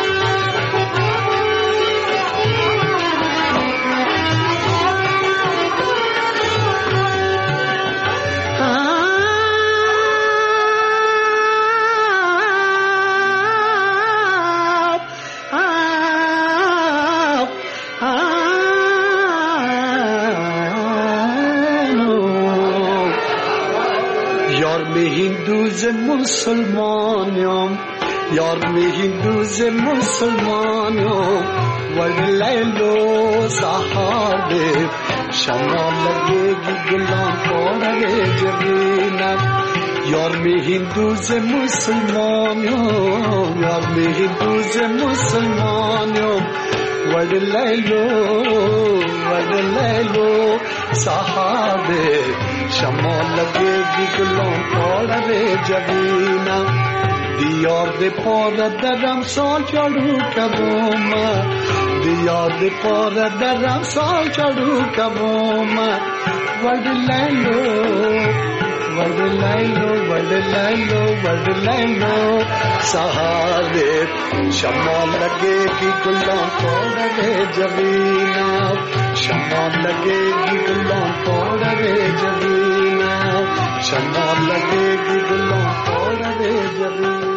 मुसलमानों यार में हिंदू से मुसलमानों, वर्ड ले लो सहारे, शमा लगेगी गुलाम पौड़े जबीना यार में हिंदू से मुसलमान यार में हिंदू से मुसलमान वड ले लो वड ले लो साहबे शमा लगेगी गुलाम पौड़े जबीना दियार दे पौधा दरम साल चढ़ू कबोमा दियार दे पौधा दरम साल चढ़ू कबोमा वड ले लो वड ले लो वड ले लो वड ले लो सहारे शमा लगेगी गुलाम पौड़े जबीना शमा लगेगी गुलाम पौड़े जबीना शमा लगेगी गुलाम पौड़े जबीना